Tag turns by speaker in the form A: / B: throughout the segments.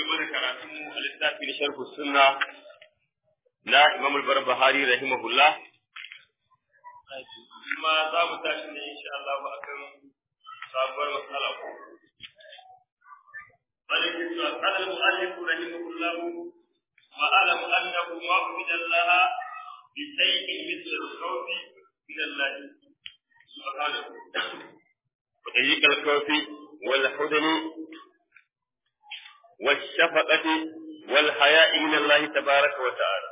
A: gaba da karatun mu a littafi na sharh sunna na Imam al-Barbahari rahimahullah kuma za mu tashi ne insha Allah akan sabuwar matsala ko malikin al-mu'allif rahimahullah wa alam annahu ma'bud Allah bi shay'in mithl al-khawf min Allah subhanahu wa tayyib al-khawf wal hudni والشفقة والحياء من الله تبارك وتعالى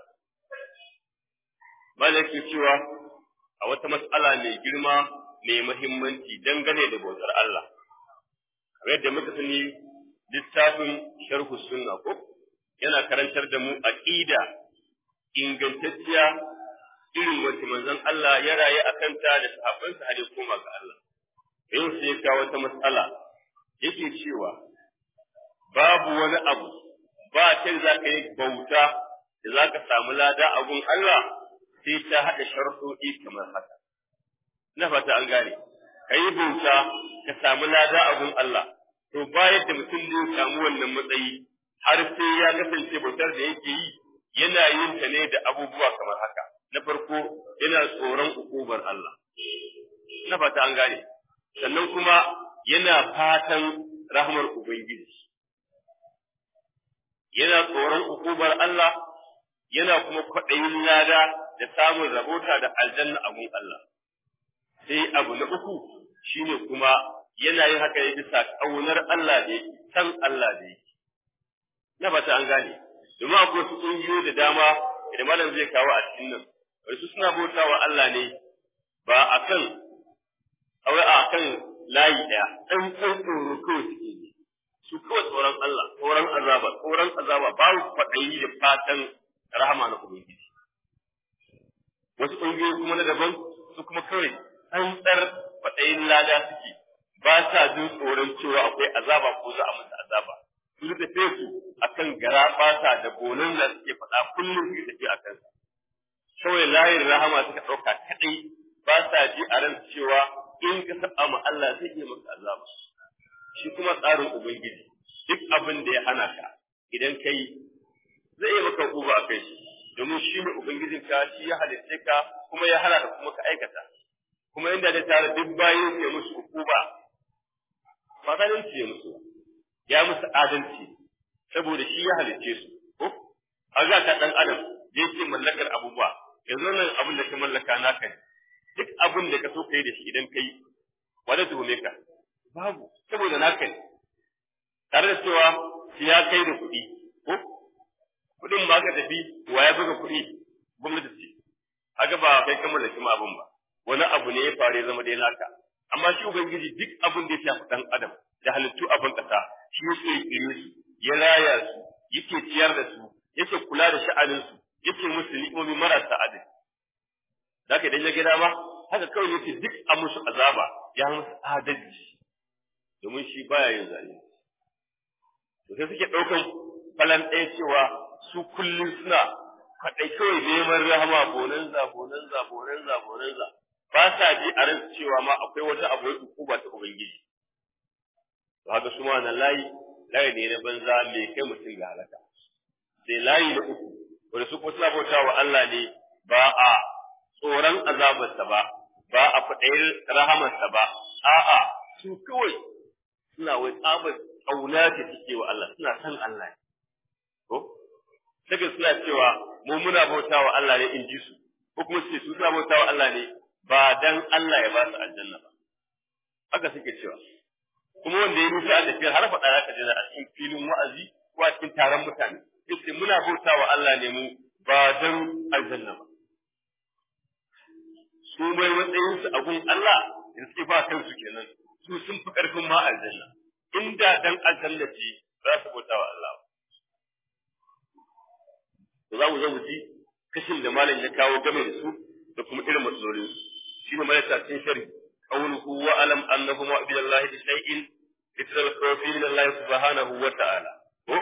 A: مالك cewa a wata mas'ala mai girma mai muhimmanci dangane da bautar Allah yadda muka sani littafin sharh sunna ko yana karantar da mu aqida ingantacciya irin wacce manzon Allah ya rayu akan ta da sahabbansa har ya koma ga Allah yau sai ka wata mas'ala yake cewa babu wani abu ba ta za ka yi bauta da za ka samu lada a gun Allah sai ta haɗa sharuɗi kamar haka. Na fata an gane, ka yi bauta ka samu lada a gun Allah, to bayan da mutum zai samu wannan matsayi har sai ya kasance bautar da yake yi yana yin ta ne da abubuwa kamar haka. Na farko yana tsoron ukubar Allah. Na fata an gane, sannan kuma yana fatan rahmar Ubangiji. Yana tsoron ukubar Allah, yana kuma kwaɗayin lada da samun rabota da aljanna a gun Allah. Sai abu na uku shine kuma yana yin haka ya bisa ƙaunar Allah da yake, san Allah da yake. Na fata an gane, domin akwai wasu ƙungiyoyi da dama da malam zai kawo a cikin nan, wasu suna bauta wa Allah ne ba a kan layi ɗaya, ɗan tsoro kawai suke yi. Su kawai tsoron Allah, tsoron azaba babu kwaɗayi da fatan rahama na Ubangiji. Wasu ƙungiyoyi kuma na daban su kuma kawai tsantsar kwaɗayin lada suke, ba sa jin tsoron cewa akwai azaba ko za a masa azaba. Su tafe su akan garaɓata da gonan da suke faɗa kullum su tafi a kansa. Kawai layin rahama suka ɗauka kaɗai ba sa ji a ran cewa in ka saba ma Allah zai iya maka azaba. Shi kuma tsarin Ubangiji, duk abin da ya hana ka, idan ka yi, zai iya maka uba a kai shi, domin shi ne Ubangijinka, shi ya halitta ka, kuma ya hana ka kuma ka aikata. Kuma inda da tare duk bayan ya musu uba, ba zalunci ya musu, ya musu adalci, saboda shi ya halicce su. Ko? A za ka ɗan adam, da yake mallakar abubuwa, yanzu nan abin da ka mallaka naka ne, duk abin da ka so ka yi da shi idan ka yi, wadda tuhume ka. Babu, saboda naka ne, tare da cewa ya kai da kuɗi, ko? Kuɗin ba ka tafi, wa ya buga kuɗi, gwamnati ce, haka ba kai kan mallaki ma abin ba, wani abu ne ya faru ya zama dai naka, amma shi Ubangiji duk abin da ya shafi ɗan adam da halittu abin ƙasa, shi ya ƙirƙire su, ya raya su, yake ciyar da su, yake kula da sha'aninsu, yake musu ni'imomi marasa adalci. Da ka idan ya gida ma, haka kawai yake duk a musu azaba, ya musu adalci. Domin shi baya yin zalunci. To sai suke ɗaukan falan ɗaya cewa su kullum suna kaɗai kawai neman rahama bonanza. Ba sa ji a ran cewa ma akwai wata abu ya hukuma ta Ubangiji. To haka su ma na layi ne na banza mai kai mutum ga halaka. Sai layi na uku, wanda su kuma suna bauta wa Allah ne ba a tsoron azabarsa ba a faɗayin rahamarsa ba, a'a su kawai suna wai tsabar ƙauna ce suke wa Allah, suna san Allah ne. Ko? Daga suna cewa mu muna bauta wa Allah ne in ji su, ko kuma su suna bauta wa Allah ne ba dan Allah ya ba su aljanna ba. Haka suke cewa. Kuma wanda ya nufi a tafiyar har faɗa za ka jira a cikin filin wa'azi ko a cikin taron mutane. Yace muna bauta wa Allah ne mu ba dan aljanna ba. Su mai matsayinsu a gun Allah in suke ba kansu kenan. Su sun fi ƙarfin ma aljanna. Inda dan aljanna ce za su bauta wa Allah. To za mu zo mu ji kashin da malam ya kawo game da su da kuma irin matsalolin su. Shi ne malaka cikin shari. Qawluhu wa alam annahu ma bi Allah bi shay'in itral khawfi min Allah subhanahu wa ta'ala. Ko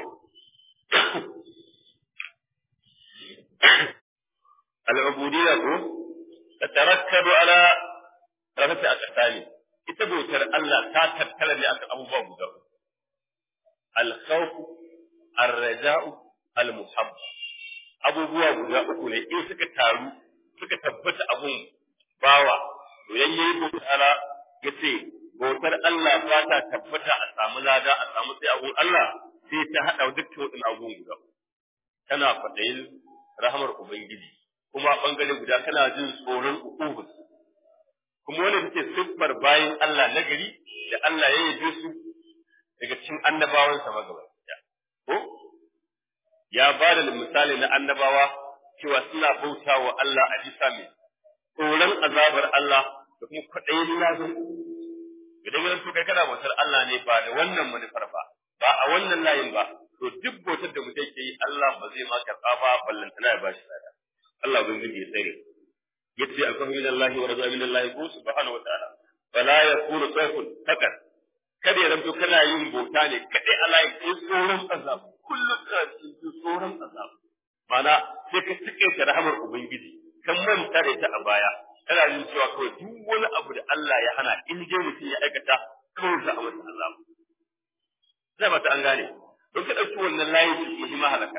A: al-ubudiyya ko tatarakkadu ala rafi aqsami. Ita bautar Allah ta tattara ne akan abubuwa guda. Al-khawf ar-raja'u al-muhabba abubuwa guda uku ne in suka taru suka tabbata abun bawa to yayi bautar yace bautar Allah ba ta tabbata a samu lada a samu sai abun Allah sai ta hada dukkan wadannan abubuwan guda kana fadayin rahmar ubangiji kuma bangare guda kana jin tsoron ukubu kuma wannan take siffar bayin Allah nagari da Allah ya yi su daga cikin annabawansa magaba ko ya ba da misali na annabawa cewa suna bauta wa Allah a bisa mai tsoron azabar Allah da kuma kwaɗayin lazim. Idan yanzu kai kana bautar Allah ne ba da wannan manufar ba a wannan layin ba, to duk bautar da mutum ke yi Allah ba zai ma karɓa ba ballantana ya bashi lada. Allah bin zai ya tsare. Yace alfahu min Allah wa raza min Allah ko subhanahu wa ta'ala. Fala yakunu sayfun fakat. Kada ya zanto kana yin bauta ne kadai Allah ya tsoron azab. Kullum kana cikin tsoron azab. Mana sai ka cike ta rahamar ubangiji kan manta da ita a baya kana yin cewa kawai duk wani abu da Allah ya hana in je mutum ya aikata kawai za a masa azab zai ba ta an gane don ka dauki wannan layin muhimmin halaka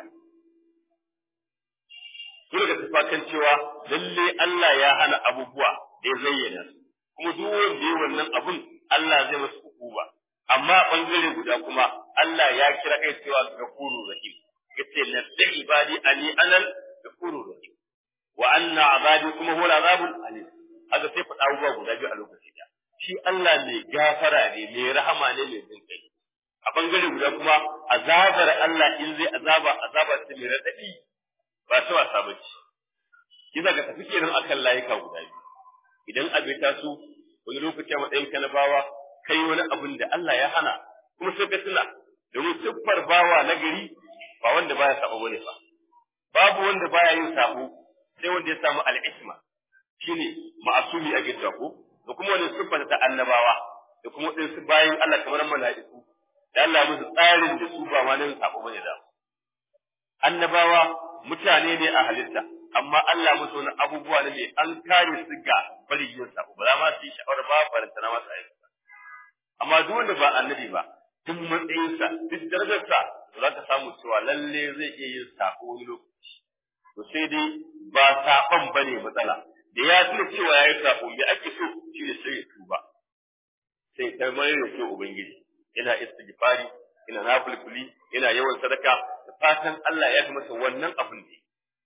A: dole ka tafakan cewa lalle Allah ya hana abubuwa da ya zayyana kuma duk wanda ya wannan abun Allah zai masa hukuma amma bangare guda kuma Allah ya kira kai cewa gafurur rahim yace nabbi ibadi ani anal gafurur rahim wa anna abadi kuma huwa azabul alim haka sai faɗa abubuwa guda biyu a lokaci da shi Allah mai gafara ne mai rahama ne mai jin kai a bangare guda kuma azabar Allah in zai azaba ta mai radadi ba ta wasa bace kiza ga tafi kenan akan layuka guda biyu idan abita su wani lokaci a matsayin kanabawa kai wani abin da Allah ya hana kuma sai ka tuna domin siffar bawa na gari ba wanda baya sabo bane ba babu wanda baya yin sabo sai wanda ya samu al-isma shine ma'asumi a gidan ko da kuma wani siffar ta annabawa da kuma din su bayin Allah kamar mala'iku da Allah ya musu tsarin da su ba ma nan sabo bane da annabawa mutane ne a halitta amma Allah musu wani abubuwa ne mai an kare su ga bari yin sabo ba za ma su yi sha'awar ba faranta na masa aiki amma duk wanda ba annabi ba duk matsayinsa duk darajarsa za ka samu cewa lalle zai iya yin sabo wani lokaci to sai dai ba saban bane matsala da ya tuna cewa yayi sabo me ake so shi ne sai ya tuba sai ta mai da ke ubangiji yana istighfari yana nafilfili yana yawan sadaka da fatan Allah ya yi masa wannan abin ne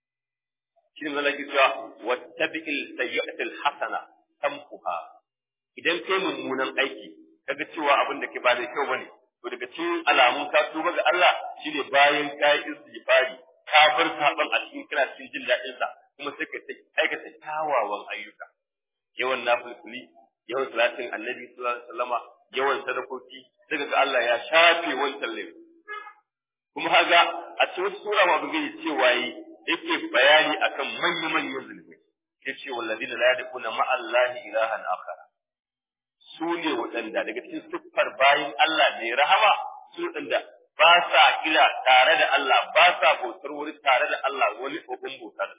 A: shi ne zalaki cewa wattabi'il sayyi'atil hasana tamkuha idan kai mummunan aiki kaga cewa abin da ke ba da kyau bane to daga cikin alamun ka tuba ga Allah shine bayan ka yi istighfari ka bar saban a cikin kana cikin jin daɗin sa kuma sai ka aikata kyawawan ayyuka yawan nafilfili yawan salatin annabi sallallahu alaihi wasallama yawan sadakoki daga ga Allah ya shafe wancan laifi kuma haga a cikin sura ma bugi cewa yake bayani akan manyan zunubai yace walladina la yadquna ma Allah ilahan akhar su ne waɗanda daga cikin siffar bayin Allah ne rahama su waɗanda ba sa kila tare da Allah ba sa bautar wani tare da Allah wani abun bautar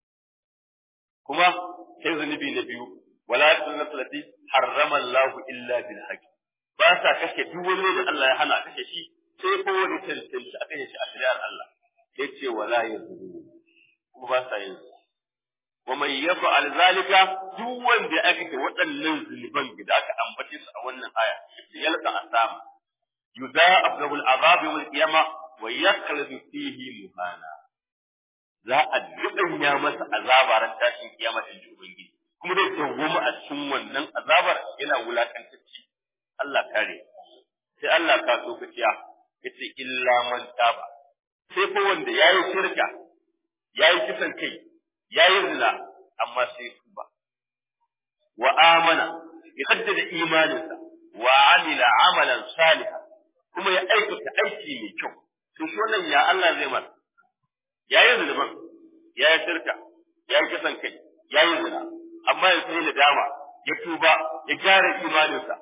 A: kuma sai zunubi na biyu wala tunatlati harrama Allah illa bil haqq ba sa kashe duk wani da Allah ya hana kashe shi sai ko wani tantance a kashe shi a shari'ar Allah yace wala yazuru kuma ba sa yin wa man yaf'al zalika duk wanda ya aikata waɗannan zunuban da aka ambace su a wannan aya yalqa asama yudha'ab lahu al'azab yawm al-qiyamah wa yakhladu fihi muhana za a dubanya masa azaba ran tashin kiyama da ubangiji kuma dai dawwama a cikin wannan azabar yana wulakantacce Allah kare sai Allah ka so kaciya yace illa man taba sai ko wanda yayi shirka yayi kisan kai yayi zina amma sai tuba wa amana ya haddada imaninsa wa amila amalan salihan kuma ya aikata aiki mai kyau to shi wannan ya Allah zai masa yayi zulman yayi shirka yayi kisan kai yayi zina amma ya sai da dama ya tuba ya gyara imaninsa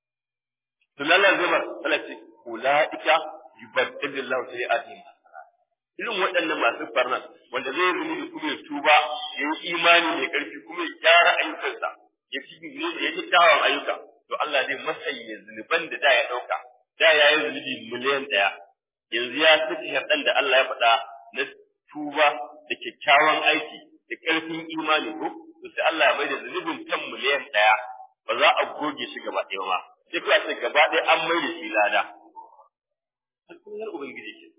A: to Allah zai masa salati ulaika yubaddilullahu sayi'atihim irin waɗannan masu farnan wanda zai zuni da kuma ya tuba ya yi imani mai ƙarfi kuma ya gyara ayyukansa ya ci tawon ayyuka to Allah zai masanya zunuban da ya ɗauka da ya yi zunubi miliyan 1 yanzu ya saki sharɗan da Allah ya faɗa na tuba da kyakkyawan aiki da ƙarfin imani ko to sai Allah ya maida zunubin kan miliyan 1 ba za a goge shi gaba ɗaya ba sai kuma sai gaba ɗaya an maida shi lada alƙawarin ubangiji ke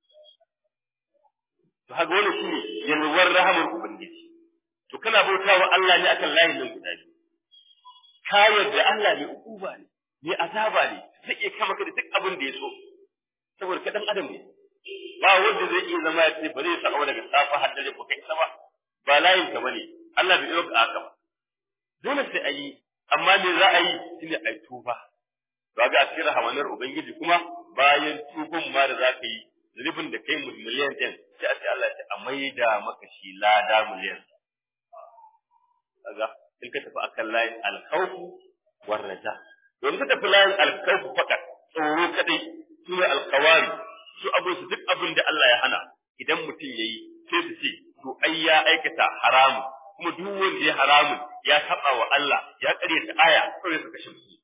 A: to haka wannan shine yalwar rahamar ubangiji to kana bautawa Allah ne akan layin nan guda biyu ka yarda Allah ne uba ne azaba ne zai iya kama ka da duk abin da ya so saboda ka dan adam ne ba wanda zai iya zama ya ce ba zai saka daga safa har dare ko kai sama ba layin ka bane Allah bai yi ka haka ba dole sai ayi amma me za a yi shine ai tuba to ga asirin hamanar ubangiji kuma bayan tubun ma da za ka yi zunubin da kai miliyan ɗin sai a ce Allah ya maida maka shi lada miliyan kaga in ka tafi akan layin alkhawfu war raja don ka tafi layin alkhawfu fakat tsoro kadai su ne alkhawari su abin su duk abin da Allah ya hana idan mutum yayi sai su ce to ai ya aikata haramu kuma duk wanda ya haramu ya saba wa Allah ya kare ta aya kawai su kashe su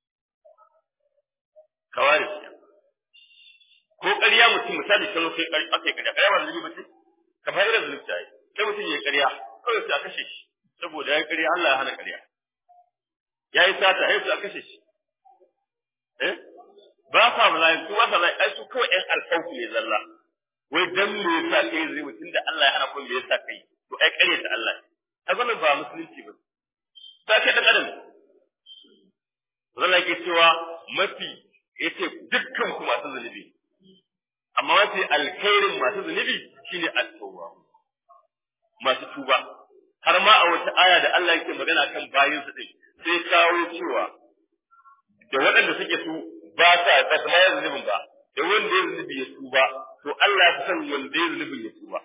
A: kawari ko ƙarya mutum misali kan kai ake ƙarya ƙarya ba zai bace kamar irin zulubta yi sai mutum ya ƙarya kawai sai a kashe shi saboda ya ƙarya Allah ya hana ƙarya yayi sata sai su a kashe shi ba sa bala'i su ba sa bala'i ai su kawai ɗan alƙawfi ne zalla wai dan me yasa kai zai mutum da Allah ya hana ko me yasa kai to ai ƙarya ta Allah ta zama ba musulunci ba ta ce da adam zalla ke cewa mafi yace dukkan ku masu zunubi amma mafi alkhairin masu zunubi shine at-tawwa masu tuba har ma a wata aya da Allah yake magana kan bayin su din sai kawo cewa da waɗanda suke su ba sa tsamayen zunubin ba da wanda ya zunubi ya tuba to Allah ya san wanda ya zunubi ya tuba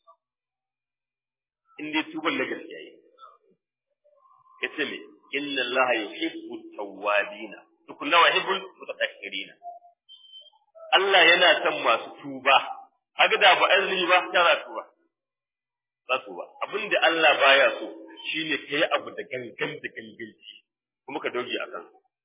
A: in dai tuban na gaskiya yi yace me inna Allah yuhibbu at-tawwabina tukunna wa yuhibbul mutatahhirina Allah yana son masu tuba haka da ba azumi ba tana tuba ba tuba abinda Allah baya so shine kai abu da gangan da ganganci kuma ka doge akan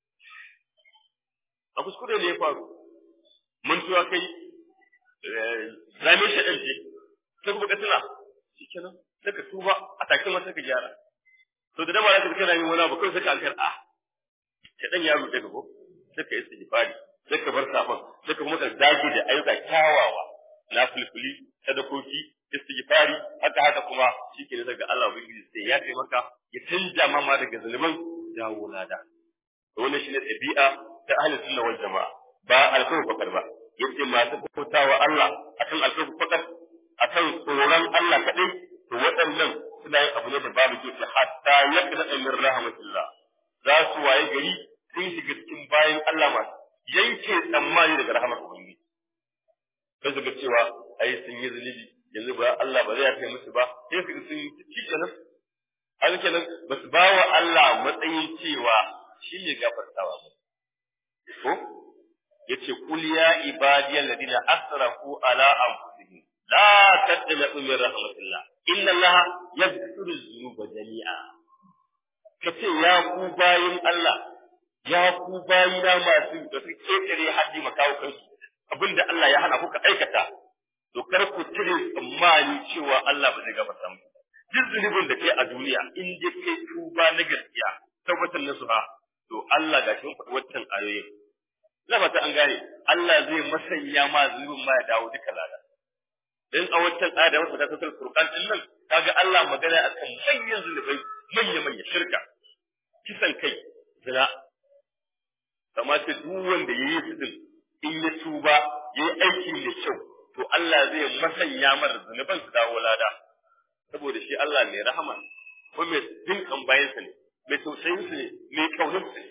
A: a kuskure ne ya faru mun tuwa kai zame shi ɗin ce sai kuma ka tuna shikenan sai ka tuba a take ma sai ka gyara to da dama da kana yin wani abu kai sai ka alkar sai dan yaro daga ko sai ka istighfari sai ka bar safan sai ka kuma ka dage da ayyuka kyawawa na fulfuli sadakoki istighfari haka kuma shike ne daga Allah ubangiji sai ya kai maka ya canja mama daga zulman dawo lada to wannan shine tabi'a ta ahli sunna wal jamaa ba alkawari fakar ba yace masu bautawa Allah akan alkawari fakar akan tsoron Allah kadai to waɗannan suna yin abu ne da babu ke hatta yakna min rahmatillah za su waye gari sun shiga cikin bayan Allah masu yanke tsammani daga rahmar ubangiji sai su ga cewa ai sun yi zunubi yanzu ba Allah ba zai yafe musu ba sai su sun ci kenan haka kenan ba su ba wa Allah matsayin cewa shi ne gafartawa ba ko yace qul ya ibadiyal ladina asrafu ala anfusihim la taqnatu min rahmatillah inna allaha yaghfiru dhunuba jami'a kace ya ku bayin Allah ya ku bayina masu da su kekere haddi makawo kansu abinda Allah ya hana kuka aikata to kar ku cire tsammani cewa Allah ba zai gafarta muku duk zunubin da kai a duniya in dai kai tuba na gaskiya tabbatar na suha to Allah ga shi faɗi wannan ayoyin ina fata an gane Allah zai masanya ma zunubin ma ya dawo duka lada dan a wannan aya da wata ta tsar Qur'an din nan kaga Allah magana akan manyan zunubai manya shirka kisan kai zina kamar sai duk wanda yayi su din in ya tuba yayi aiki da kyau to Allah zai masanya mar zunuban su dawo lada saboda shi Allah mai rahama ko mai dinkan bayansa ne mai tausayin su ne mai kaunar su ne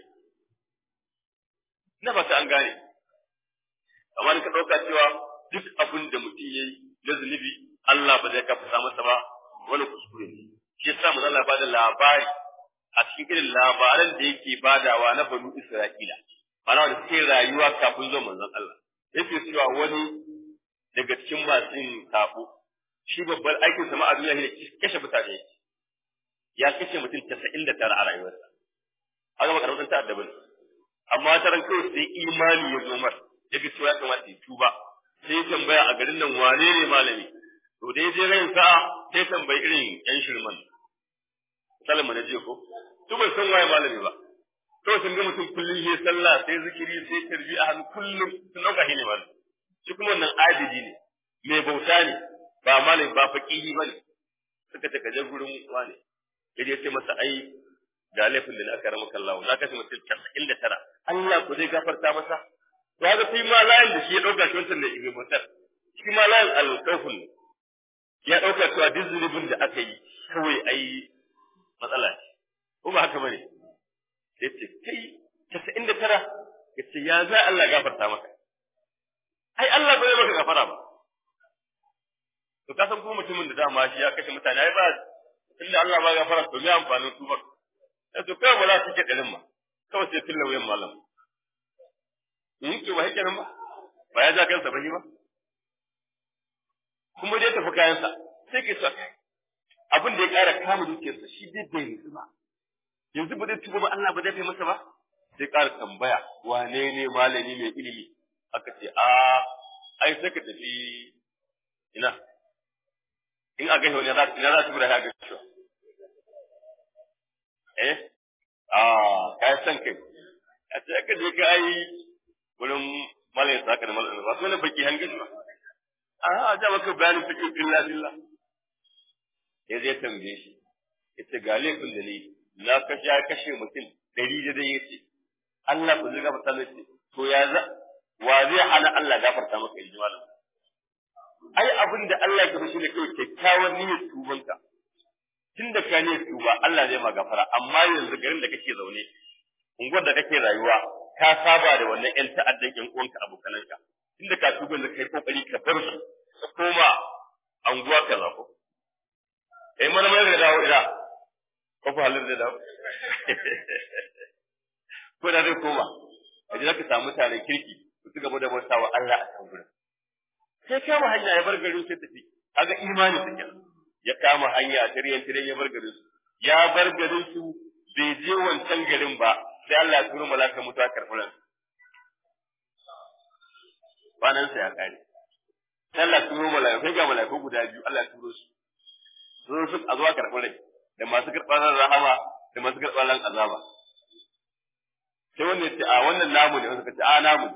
A: na fata an gane amma ka dauka cewa duk abin da mutum yayi na zunubi Allah ba zai gafarta masa ba wani kuskure ne shi yasa mu Allah ba da labari a cikin irin labaran da yake badawa na banu Isra'ila ana wanda suke rayuwa kafin zuwan manzon Allah yake cewa wani daga cikin masu yin sabo shi babbar aikin sa a duniya ne kashe mutane yake ya kashe mutum 99 a rayuwarsa haka ba karɓar ta addabin amma ta ran kai sai imani ya zo mar yake cewa ya kamata ya tuba sai tambaya a garin nan wane ne malami to dai je rayin sa sai tambayi irin yan shirman salama na je ko to bai san waye malami ba to sun ga mutum kullum ya sallah sai zikiri sai tarbi a hannu kullum sun dauka shi ne malami shi kuma wannan adidi ne mai bauta ne ba malami ba faqihi bane suka ce ka je gurin wane yaje sai masa ai ga laifin da aka rama kallahu na kace mutum 99 Allah ko zai gafarta masa ya ga sai ma layin da shi ya dauka shi wancan da ibe bautar shi ma layin al-kawfun ya dauka cewa duk zulubin da aka yi kawai ai matsala ko ba haka bane yace kai 99 yace ya za Allah gafarta maka ai Allah bai maka gafara ba to ka san ko mutumin da dama shi ya kashe mutane ai ba inda Allah ba gafara to me amfanin tuba to kai wala suke dalin ma kawai sai tilla wayan malam in ki ba hake nan ba ya ja kansa ba shi ba kuma dai tafi kayansa sai ke sa abin da ya ƙara kama dukiyarsa shi dai bai nutsu ba yanzu ba zai tuba ba Allah ba zai kai masa ba sai ƙara tambaya wane ne malami mai ilimi aka ce ai sai ka tafi ina in aka yi wani za su gura ya ga shi ka san kai a ce aka je ka yi wurin malayin saka da malayin ba su wani baki hangin ba a ja maka bayanin fiƙi billah ya zai tambaye shi ya ce ga laifin da ne na kashe mutum 100 da ya ce Allah ku zai gafarta mai ce to ya za wa zai hana Allah gafarta maka in ji malam ai abin da Allah ya shi ne kawai kyakkyawar niyyar tubanka tunda ka ne tuba Allah zai ma gafara amma yanzu garin da kake zaune unguwar da kake rayuwa ka saba da wannan ƴan ta'addan ƴan uwanka abokananka tunda ka tuba da kai kokari ka bar su ka koma anguwa kaza ko mana mai da dawo ida ko fa halin da dawo ko da zai koma kaje zaka samu mutanen kirki su gaba da bautawa Allah a kan gurin sai kama hanya ya bar garin sai tafi kaga imani take ya kama hanya tiryan ya bar garin su ya bar garin su bai je wancan garin ba sai Allah ya turo malaka mutuwa karfuran banan sai ya kare sai Allah ya turo malaka sai ga malaka guda biyu Allah ya turo su su a zuwa karfuran da masu karɓar rahama da masu karɓar azaba sai wannan ya ce a wannan namu ne wanda kace a namu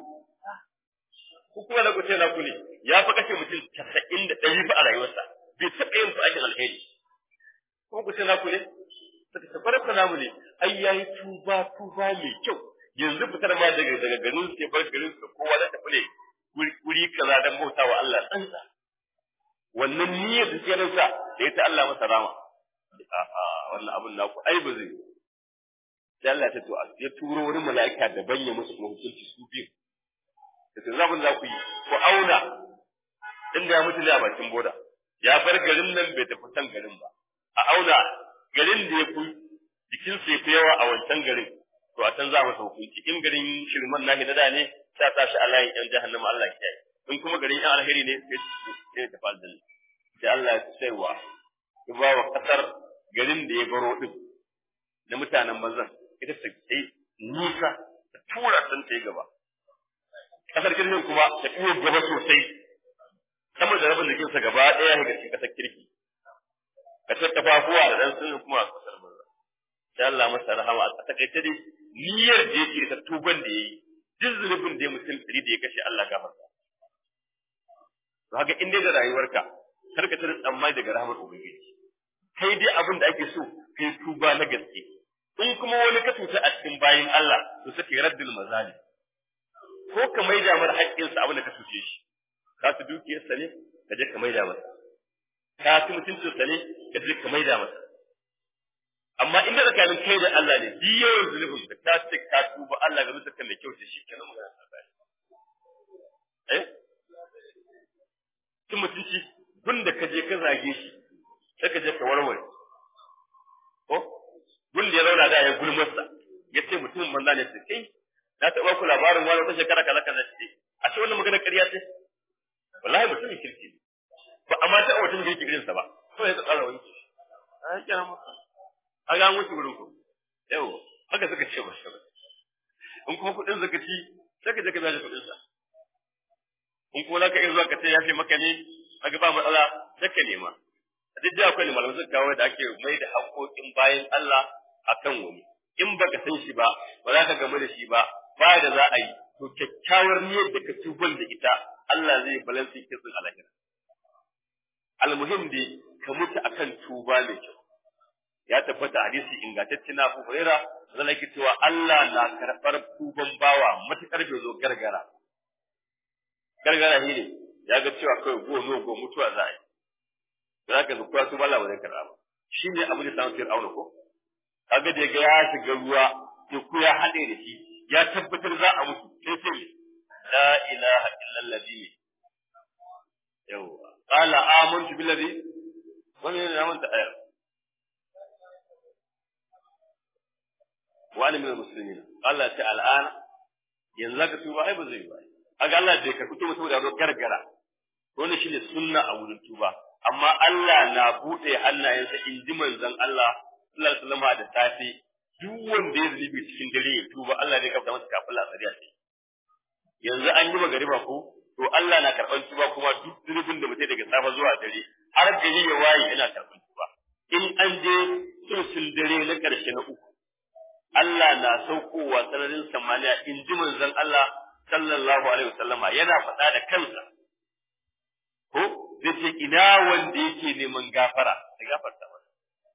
A: ku kuma da ku ce na ku ne ya fi kashe mutum 90 da 100 fa a rayuwarsa bai taɓa yin aikin alheri ko ku ce na ku ne suka ce farko namu ne ai yayi tuba mai kyau yanzu fitar ma daga garin su ke bar garin su kowa da tafi ne wuri kaza dan bautawa Allah tsantsa wannan niyyar da ke ransa da ita Allah masa rama wannan abun naku ai ba zai sai Allah ta to ya turo wani mala'ika daban ya musu hukunci su biyu da zabun za ku yi ku auna inda ya mutu ne a bakin boda ya bar garin nan bai tafi can garin ba a auna garin da ya fi jikin sa yafi yawa a wancan garin to a can za masa hukunci in garin shirman nahi na da ne sai ta shi Allah yan jahannama Allah ya kiyaye in kuma garin yan alheri ne sai ta fal dalil sai Allah ya tsaywa ya ba wa kasar garin da ya baro din da mutanen banzan ita ta kai nisa ta tura san ta gaba kasar kirkin kuma ta iya gaba sosai sama da rabin jikinsa gaba ɗaya ga cikin kasar kirki kasar kafafuwa da dan sun kuma a kasar banza sai Allah masa rahama a takaice dai niyyar da yake ta tuban da yayi duk zulubin da mutum 100 da ya kashe Allah gafarta to haka in dai da rayuwarka kar ka tare tsammai daga rahmar ubangiji kai dai abin da ake so kai tuba na gaske in kuma wani ka tuta a cikin bayin Allah to sai raddul mazalim ko ka maida mar haƙƙinsa abin da ka tuce shi ka su dukiyarsa ne ka je ka maida masa ka ci mutuncinsa ne ka je ka maida masa amma inda tsakanin kai da Allah ne duk yawan zulubin da ta ce ka tuba Allah ga mutunkan da kyau ce shi kenan magana ta bai cin mutunci gun da ka je ka zage shi sai ka je ka warware ko gun da ya zauna da ya gulmarsa ya ce mutumin banza ne sai kai na taɓa ku labarin wani wata shekara kaza kaza ce a ce wannan magana ƙarya ce wallahi mutumin kirki ne ba amma ta wata kirki irinsa ba to ya tsara wani ai kenan ma a ga mutu wurin ku yau haka suka ce ba in kuma kuɗin zaka ci sai ka je ka biya kuɗin sa in ko zaka iya zuwa ka ce yafe maka ne kaga ba matsala sai ka nema duk da akwai malamai suka kawo da ake mai da haƙoƙin bayan Allah akan wani in baka san shi ba ba za ka gamu da shi ba ba da za a yi to kyakkyawar niyyar da ka tubal da ita Allah zai balansi kitsin alahira almuhim dai ka mutu akan tuba mai kyau ya tabbata hadisi ingantacce na Abu Hurairah zan yake cewa Allah na karɓar tuban bawa matakar bai zo gargara ne ya ga cewa kai go mutuwa za a yi za ka zuwa su bala wani karɓa ba shi ne abu da samun fir'auna ko kaga da ga ya shiga ruwa teku ya haɗe da shi ya tabbatar za a mutu sai sai la ilaha illallazi yawa qala amantu billazi wannan ne namun ta ayar wa ana minal muslimin Allah ta al'ana yanzu zaka tuba ai ba zai ba aga Allah bai karɓi tuba saboda zo gargara wannan shine sunna a wurin tuba amma Allah na bude hannayensa in ji manzon Allah sallallahu alaihi wasallam da safe duk wanda ya zubi cikin dare ya tuba Allah zai kafa masa kafin lasariya ce yanzu an yi magariba ko to Allah na karban tuba kuma duk zunubin da mutai daga safa zuwa dare har gari ya waye yana karban tuba in an je sulsul dare na karshe na uku Allah na saukowa sararin samaniya in ji manzon Allah sallallahu alaihi wasallama yana faɗa da kansa ko zai ce ina wanda yake neman gafara da gafarta masa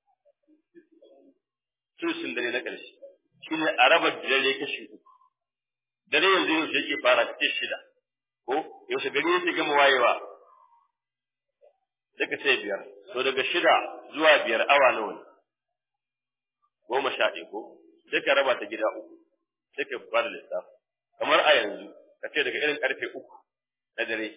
A: sulsun dare na ƙarshe shine a raba dare kashi uku dare yanzu yake fara kace 6 ko yaushe gari yake gama wayewa daga sai 5 to daga 6 zuwa 5 awa nawa ne 11 ko sai ka raba ta gida uku sai ka fara lissafi kamar a yanzu kace daga irin karfe 3 na dare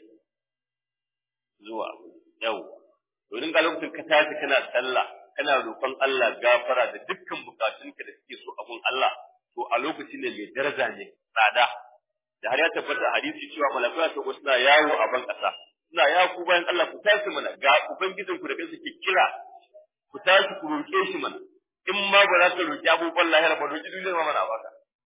A: zuwa yau to din ga lokacin ka tashi kana sallah kana roƙon Allah gafara da dukkan bukatunka da kake so abun Allah to a lokaci ne mai daraja ne tsada da har ya tabbata hadisi cewa malaika ta suna yawo a ban kasa suna ya ku bayan Allah ku tashi mana ga ubangijin ku da kansa ke kira ku tashi ku roƙe shi mana in ma ba za ka roƙi abubuwan lahira ba roƙi duniya ma mana baka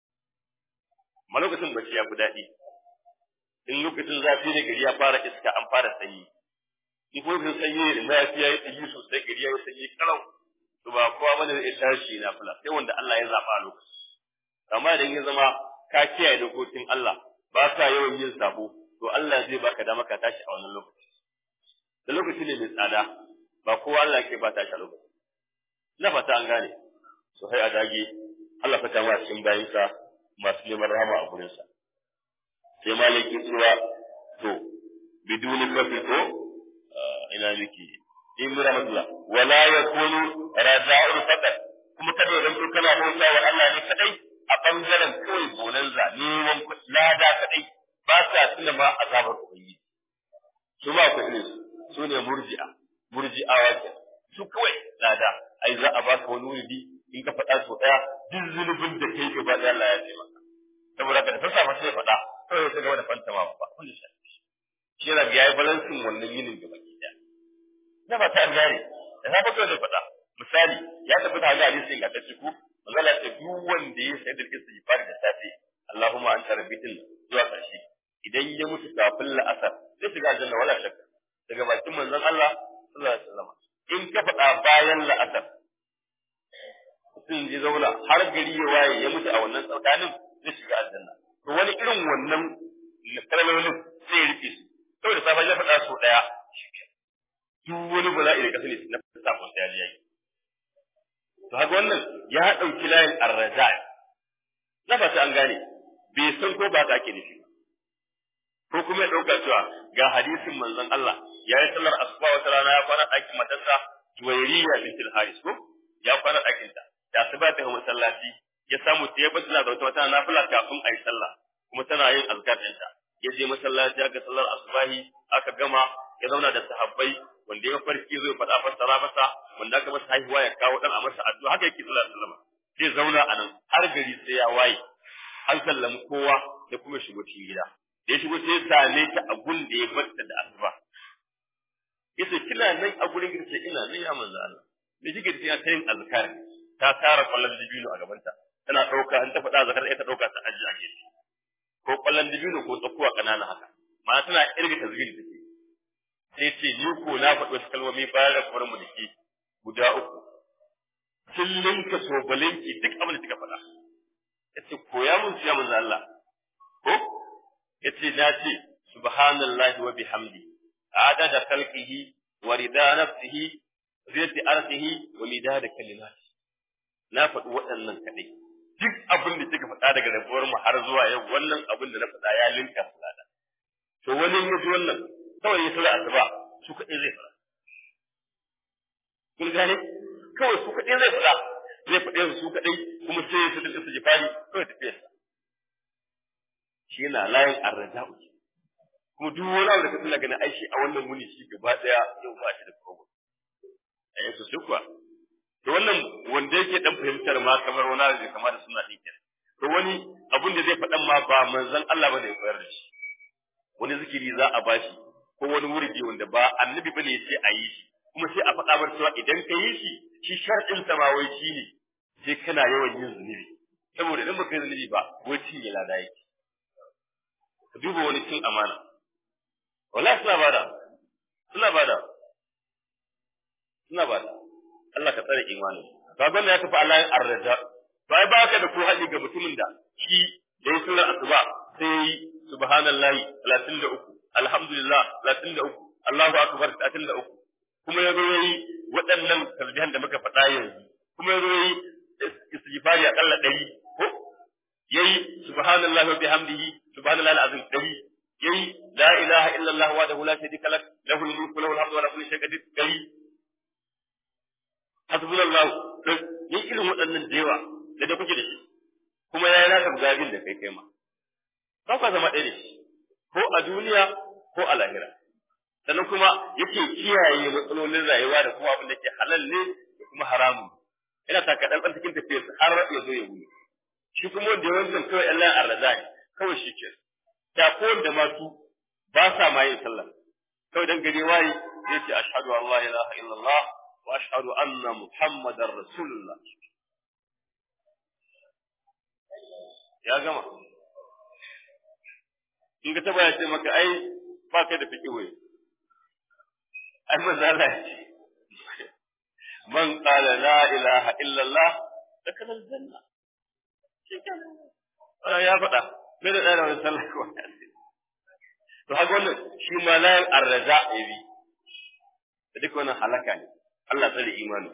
A: malokacin bacci ya fi daɗi in lokacin zafi ne gari ya fara iska an fara sanyi in ko sun sanyi ne ma ya yi sanyi sosai gari ya yi sanyi kalau to ba kowa bane zai tashi na fula sai wanda Allah ya zaba a lokaci amma idan ya zama ka kiyaye dokokin Allah ba ka yawan yin sabo to Allah zai baka dama ka tashi a wannan lokaci da lokaci ne mai tsada ba kowa Allah ke ba tashi a lokaci na fata an gane so sai a dage Allah fata ma cikin bayinsa masu neman rahama a gurinsa sai maliki cewa to biduni kafi ko ina miki in rahmatullah wala yakunu raja'ul faqat kuma kada dan to kana bauta wa Allah ne kadai a bangaren kawai bonanza neman lada kadai ba sa tuna ma azabar ubangiji su ma ku ne su ne murji'awa ke su kawai lada ai za a baka wani wuri in ka faɗa so daya duk zulubin da kai gaba da Allah ya ce maka saboda ka ta sa sai faɗa kawai sai gaba da fantama ba kullu shi yana ga yayi balansin wannan yinin gaba ki da na ba ta gane da na fito da faɗa misali ya tafi da hadisi ga ta ciku magana ta duk wanda ya sai da istighfar da safe Allahumma anta rabbitin zuwa ƙarshe idan ya mutu kafin la'asar zai shiga aljanna wala shakka daga bakin manzon Allah sallallahu alaihi wasallam in ka faɗa bayan la'asar sun ji zauna har gari ya waye ya mutu a wannan tsakanin zai shiga aljanna to wani irin wannan kalmomin sai ya rike su saboda safa ya faɗa so daya duk wani bala'i da kasance na safon sai ya yi to haka wannan ya dauki layin arraja na fata an gane bai san ko ba ka ake nufi ko kuma ya dauka cewa ga hadisin manzon Allah ya yi sallar asuba wata rana ya kwana ɗakin matarsa Juwairiya bintul Haris ko ya kwana ɗakin ta da asuba ta masallaci ya samu ta yaba tana da wata nafila kafin ayi sallah kuma tana yin azkar ɗinta ya je masallaci aka sallar asubahi aka gama ya zauna da sahabbai wanda ya farki zai faɗa fassara masa wanda aka masa haihuwa ya kawo dan a masa addu'a haka yake sallallahu alaihi wasallam zai zauna a nan har gari sai ya waye an sallami kowa da kuma shigo cikin gida da ya shigo sai same ta a gun da ya batta da asuba yace kina nan a gurin girce ina nan ya manzo Allah da shi girce ta yin azkar ta tara kwallon dibino a gabanta tana dauka an ta faɗa zakar ita dauka ta ajiye a gefe ko kwallon dibino ko tsakuwa kanana haka ma'ana tana irga tasbihi take sai ce ni ko na faɗi wasu kalmomi bayan rabuwar mu da ke guda uku sun linka sobalinki duk abin da kika faɗa yace koya mun siya manzo Allah ko yace na ce subhanallahi wa bihamdi adada khalqihi wa rida nafsihi zati arsihi wa midada kalimati na faɗi waɗannan kadai duk abin da kika faɗa daga rabuwar mu har zuwa yau wannan abin da na faɗa ya linka fulada to wani ya ji wannan kawai ya sura asuba su kadai zai faɗa kun gane kawai su kadai zai faɗa zai faɗe su kadai kuma sai su dinga su jifari kawai tafiyarsa shi yana layin arraja'u kuma duk wani abu da ka tuna ganin aishi a wannan muni shi gaba daya yau ba shi da problem a yanzu sai kuwa to wannan wanda yake dan fahimtar ma kamar wani abu da kamar da suna dinki to wani abun da zai faɗan ma ba manzon Allah bane ya koyar da shi wani zikiri za a bashi ko wani wurdi wanda ba annabi bane ya ce a yi shi kuma sai a faɗa bar cewa idan ka yi shi shar'in sa ma wai shine sai kana yawan yin zunubi saboda idan baka yi zunubi ba wai cin ya lada yake ka duba wani cin amana wallahi suna bada Allah ka tsare imani ga gwanda ya tafi Allah arraja bai baka da ko haɗi ga mutumin da shi da ya sura asuba sai subhanallahi 33 alhamdulillah 33 Allahu akbar 33 kuma ya zo yayi waɗannan tasbihan da muka faɗa yanzu kuma ya zo yayi istighfari akalla 100 ko yayi subhanallahi wa bihamdihi subhanallahi alazim 100 yayi la ilaha illa Allah wahdahu la sharika lahu lahul mulku wa lahul hamdu wa la kulli shay'in qadir 100 hasbunallahu yayi irin waɗannan da yawa da kuke da shi kuma yayi naka gabin da kai ma ba ka zama ɗaya da shi ko a duniya ko a lahira sannan kuma yake kiyaye matsalolin rayuwa da kuma abin da ke halal ne da kuma haramun ina taka dan cikin tafiyar har ya zo ya wuce shi kuma wanda yawancin kawai Allah arrazaki kawai shi ke da ko da masu ba sa ma yin sallah kawai dan gare wayi zai ce ashhadu an la ilaha illallah wa ashhadu anna muhammadar rasulullah ya gama in ka taba ya ce maka ai ba kai da fikihu ai manzala ce man qala la ilaha illa Allah dakhala aljanna ya faɗa me da ɗaya wani sallah ko to haka wannan shi ma la arraja ibi da duk wannan halaka ne Allah tsare imani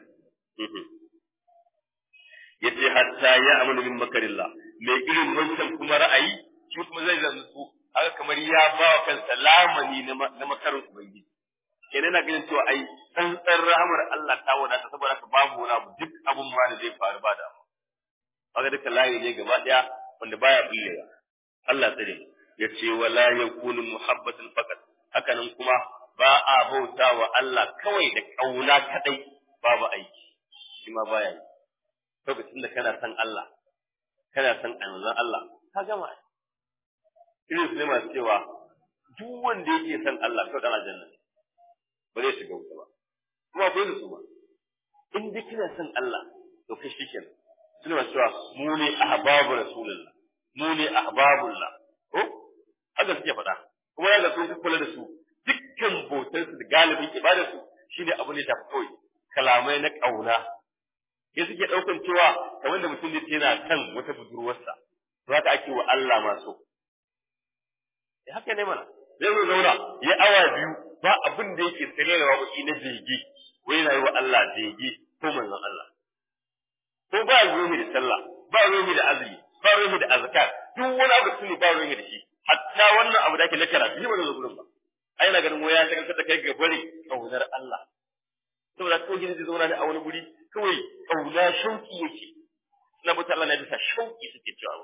A: yace hatta ya amanu min makarillah mai irin wancan kuma ra'ayi shi kuma zai zanzu haka kamar ya ba wa kansa lamani na makarin ubangiji kenan na ganin cewa ai tsantsar rahmar Allah ta wadata saboda ka babu wani abu duk abun ma da zai faru ba da mu haka duka layi ne gaba daya wanda baya bullewa Allah tsare yace wala yakunu muhabbatan faqat haka nan kuma ba a bauta wa Allah kawai da kauna kadai babu aiki shi ma baya yi lokacin da kana san Allah kana san anzan Allah ka gama irin su ne masu cewa duk wanda yake san Allah kawai dan aljanna ba zai shiga wuta ba kuma akwai su ba in dai kina san Allah to kai shikenan suna masu cewa mu ne ahbabu rasulullah mu ne ahbabullah ko haka suke faɗa kuma ya ga sun kula da su dukkan bautar su da galibin ibadar su shine abu ne da kawai kalamai na kauna ya suke daukan cewa kamar da mutum ne yana kan wata budurwarsa to haka ake wa Allah ma so haka ne mana zai zo zauna ya awa biyu ba abin da yake tsare da waƙoƙi na jirgi wai yana yi wa Allah jirgi ko manzon Allah ko ba ruhi da sallah ba ruhi da azumi ba ruhi da azkar duk wani abu tuni ba ruhi da shi hatta wannan abu da ake na karatu ba da gurin ba ai na ganin waya ta kanka da kai ga bari kaunar Allah saboda ko gidi zai zauna da a wani guri kawai kauna shauki yake na mutane na bisa shauki suke cewa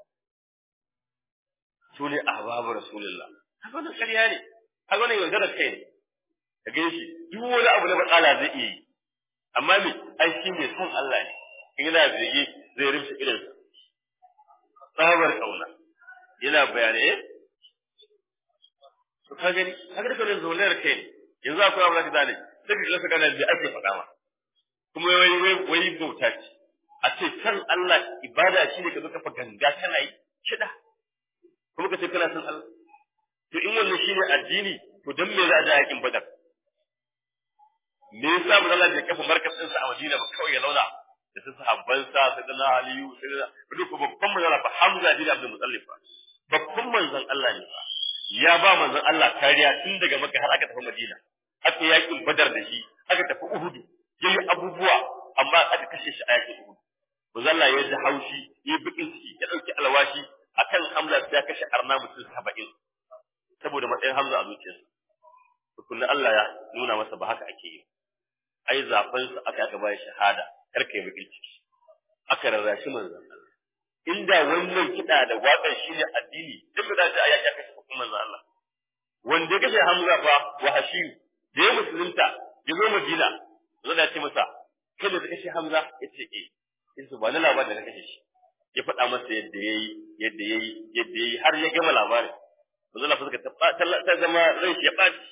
A: su ne ahbabu rasulullah haka wannan ƙarya ne haka wannan yanzu da kai ne ka gani shi duk wani abu na matsala zai iya yi amma me ai shi ne son Allah ne in yana zage zai rimshi irin tsabar kauna yana bayani to ka gani haka da kan zaunar kai ne yanzu akwai abu da ka zane sai ka rasa gana da ake faɗa ma kuma wai bauta ce a ce san Allah ibada shi ne ka zo kafa ganga kana yi shida kuma ka ce kana san Allah to in wannan shine addini to dan me za a je yakin Badar me yasa mun Allah bai kafa markazin sa a Madina ba kawai ya zauna da su sahabban sa sai da Aliyu sai da duk babban manzon Allah Hamza bin Abdul Muttalib babban manzon Allah ne ya ba manzon Allah kariya tun daga Makka har aka tafi Madina aka yakin Badar da shi aka tafi Uhud yayi abubuwa amma aka kashe shi a yakin Uhud manzon Allah ya ji haushi ya bikin ciki ya dauki alwashi akan Hamza sai ya kashe arna mutum 70 saboda matsayin Hamza a zuciyarsa kullu Allah ya nuna masa ba haka ake yi ai zafin sa aka bayar shahada karkai bakin ciki aka rarrashi manzon Allah inda wannan kida da waƙar shi ne addini duk da ta aya ya kashe manzon Allah wanda ya kashe Hamza fa wa Hashim da ya musulunta ya zo Madina zai ce masa kai da kashe Hamza yace in subhana labarin da kashe shi ya faɗa masa yadda yayi har ya gama labarin manzon Allah fuska ta zama rai ya baci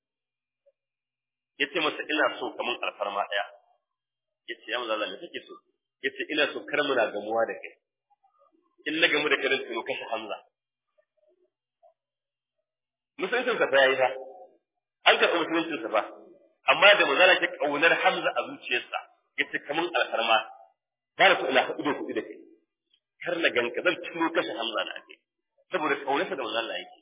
A: yace masa ina so kaman alfarma daya yace ya manzo Allah me kake so yace ina so kar muna gamuwa da kai in na gamu da kai to kashe Hamza musulunci sa fa yayi fa an ka musulunci sa fa amma da manzo Allah ke kaunar Hamza a zuciyarsa yace kaman alfarma ba da ina ido ku da kai kar na ganka zan tuno kashe Hamza da ake saboda kaunarsa da manzo Allah yake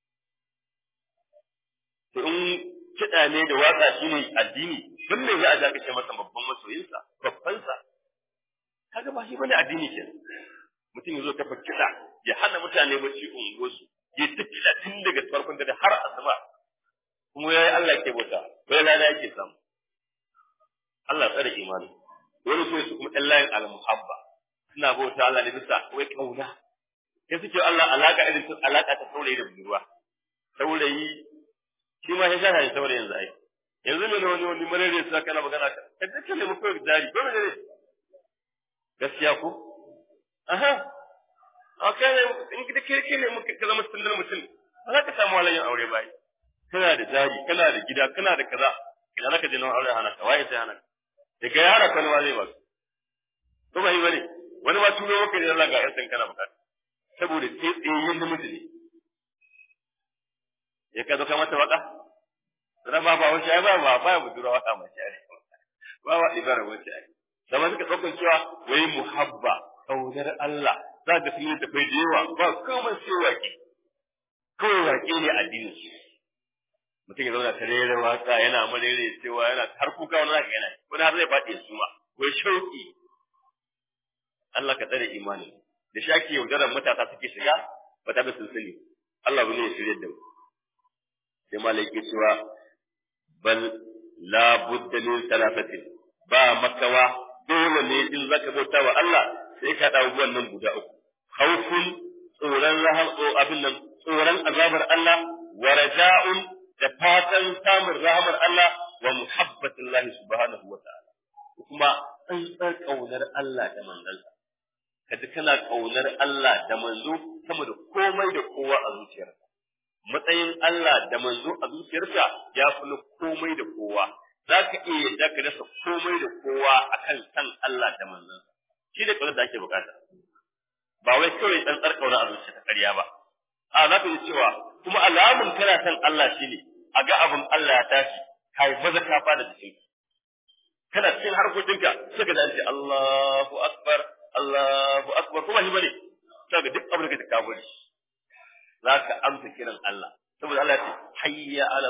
A: to in kiɗa ne da waƙa shi ne addini don me za a ja kashe masa babban masoyinsa babbansa kaga ba shi bane addini ke mutum ya zo kafa kiɗa ya hana mutane bacci unguwarsu ya ta kiɗa tun daga farkon da har asuba kuma yayi Allah ke bauta wai lada yake samu Allah tsare imani wani so su kuma ɗan al-muhabba suna bauta Allah ne bisa wai kauna sai suke Allah alaka ta saurayi da budurwa saurayi shi ma ya shara saboda yanzu ai yanzu ne wani marere sa kana magana ka dake ne muku dari ko ne gaskiya ko aha akai in kida ke ne muka zama sundar mutum ba za ka samu walayin aure bai kana da jari kana da gida kana da kaza idan aka je nan aure hana ka waye sai hana daga yara kana ma zai ba to bai bane wani ma tuno maka da Allah ga yan kana bukata saboda sai yin namiji ne ya ka zo ka mata waka raba ba wace ai ba budura waka mace ai ba ibara wace ai da ma suka dauka cewa wai muhabba kaunar Allah za ka fi ta bai da yawa ba komai sai waki kawai waki ne addinin su mutum ya zauna tare da waka yana marere cewa yana har kuka wani zaka yana wani har zai faɗi su ma wai shauki Allah ka tsare imani da shaki yaudaran matasa suke shiga ba ta da sulsuli Allah bane ya shirye da mu sai malaki cewa bal la budda min salafatin ba makawa dole ne in zaka bauta wa Allah sai ka dawo wannan guda uku khawfun tsoron tsoron azabar Allah wa raja'un da fatan samun rahmar Allah wa muhabbatullahi subhanahu wa ta'ala kuma tsantsar kaunar Allah da manzansa kaji kana kaunar Allah da manzo sama da komai da kowa a zuciyarka matsayin Allah da manzo a zuciyarka ya fi komai da kowa za ka iya yadda ka dasa komai da kowa akan san Allah da manzon shi ne kawai da ake bukata ba wai kawai tsantsar kauna a zuciyarka ƙarya ba a za ka yi cewa kuma alamun kana san Allah shi ne a ga abin Allah ya tashi kai maza ka fada jikin kana cikin harkokinka sai ka dace Allahu akbar kuma shi bane kaga duk abin da ka bari za ka amsa kiran Allah saboda Allah ya ce hayya ala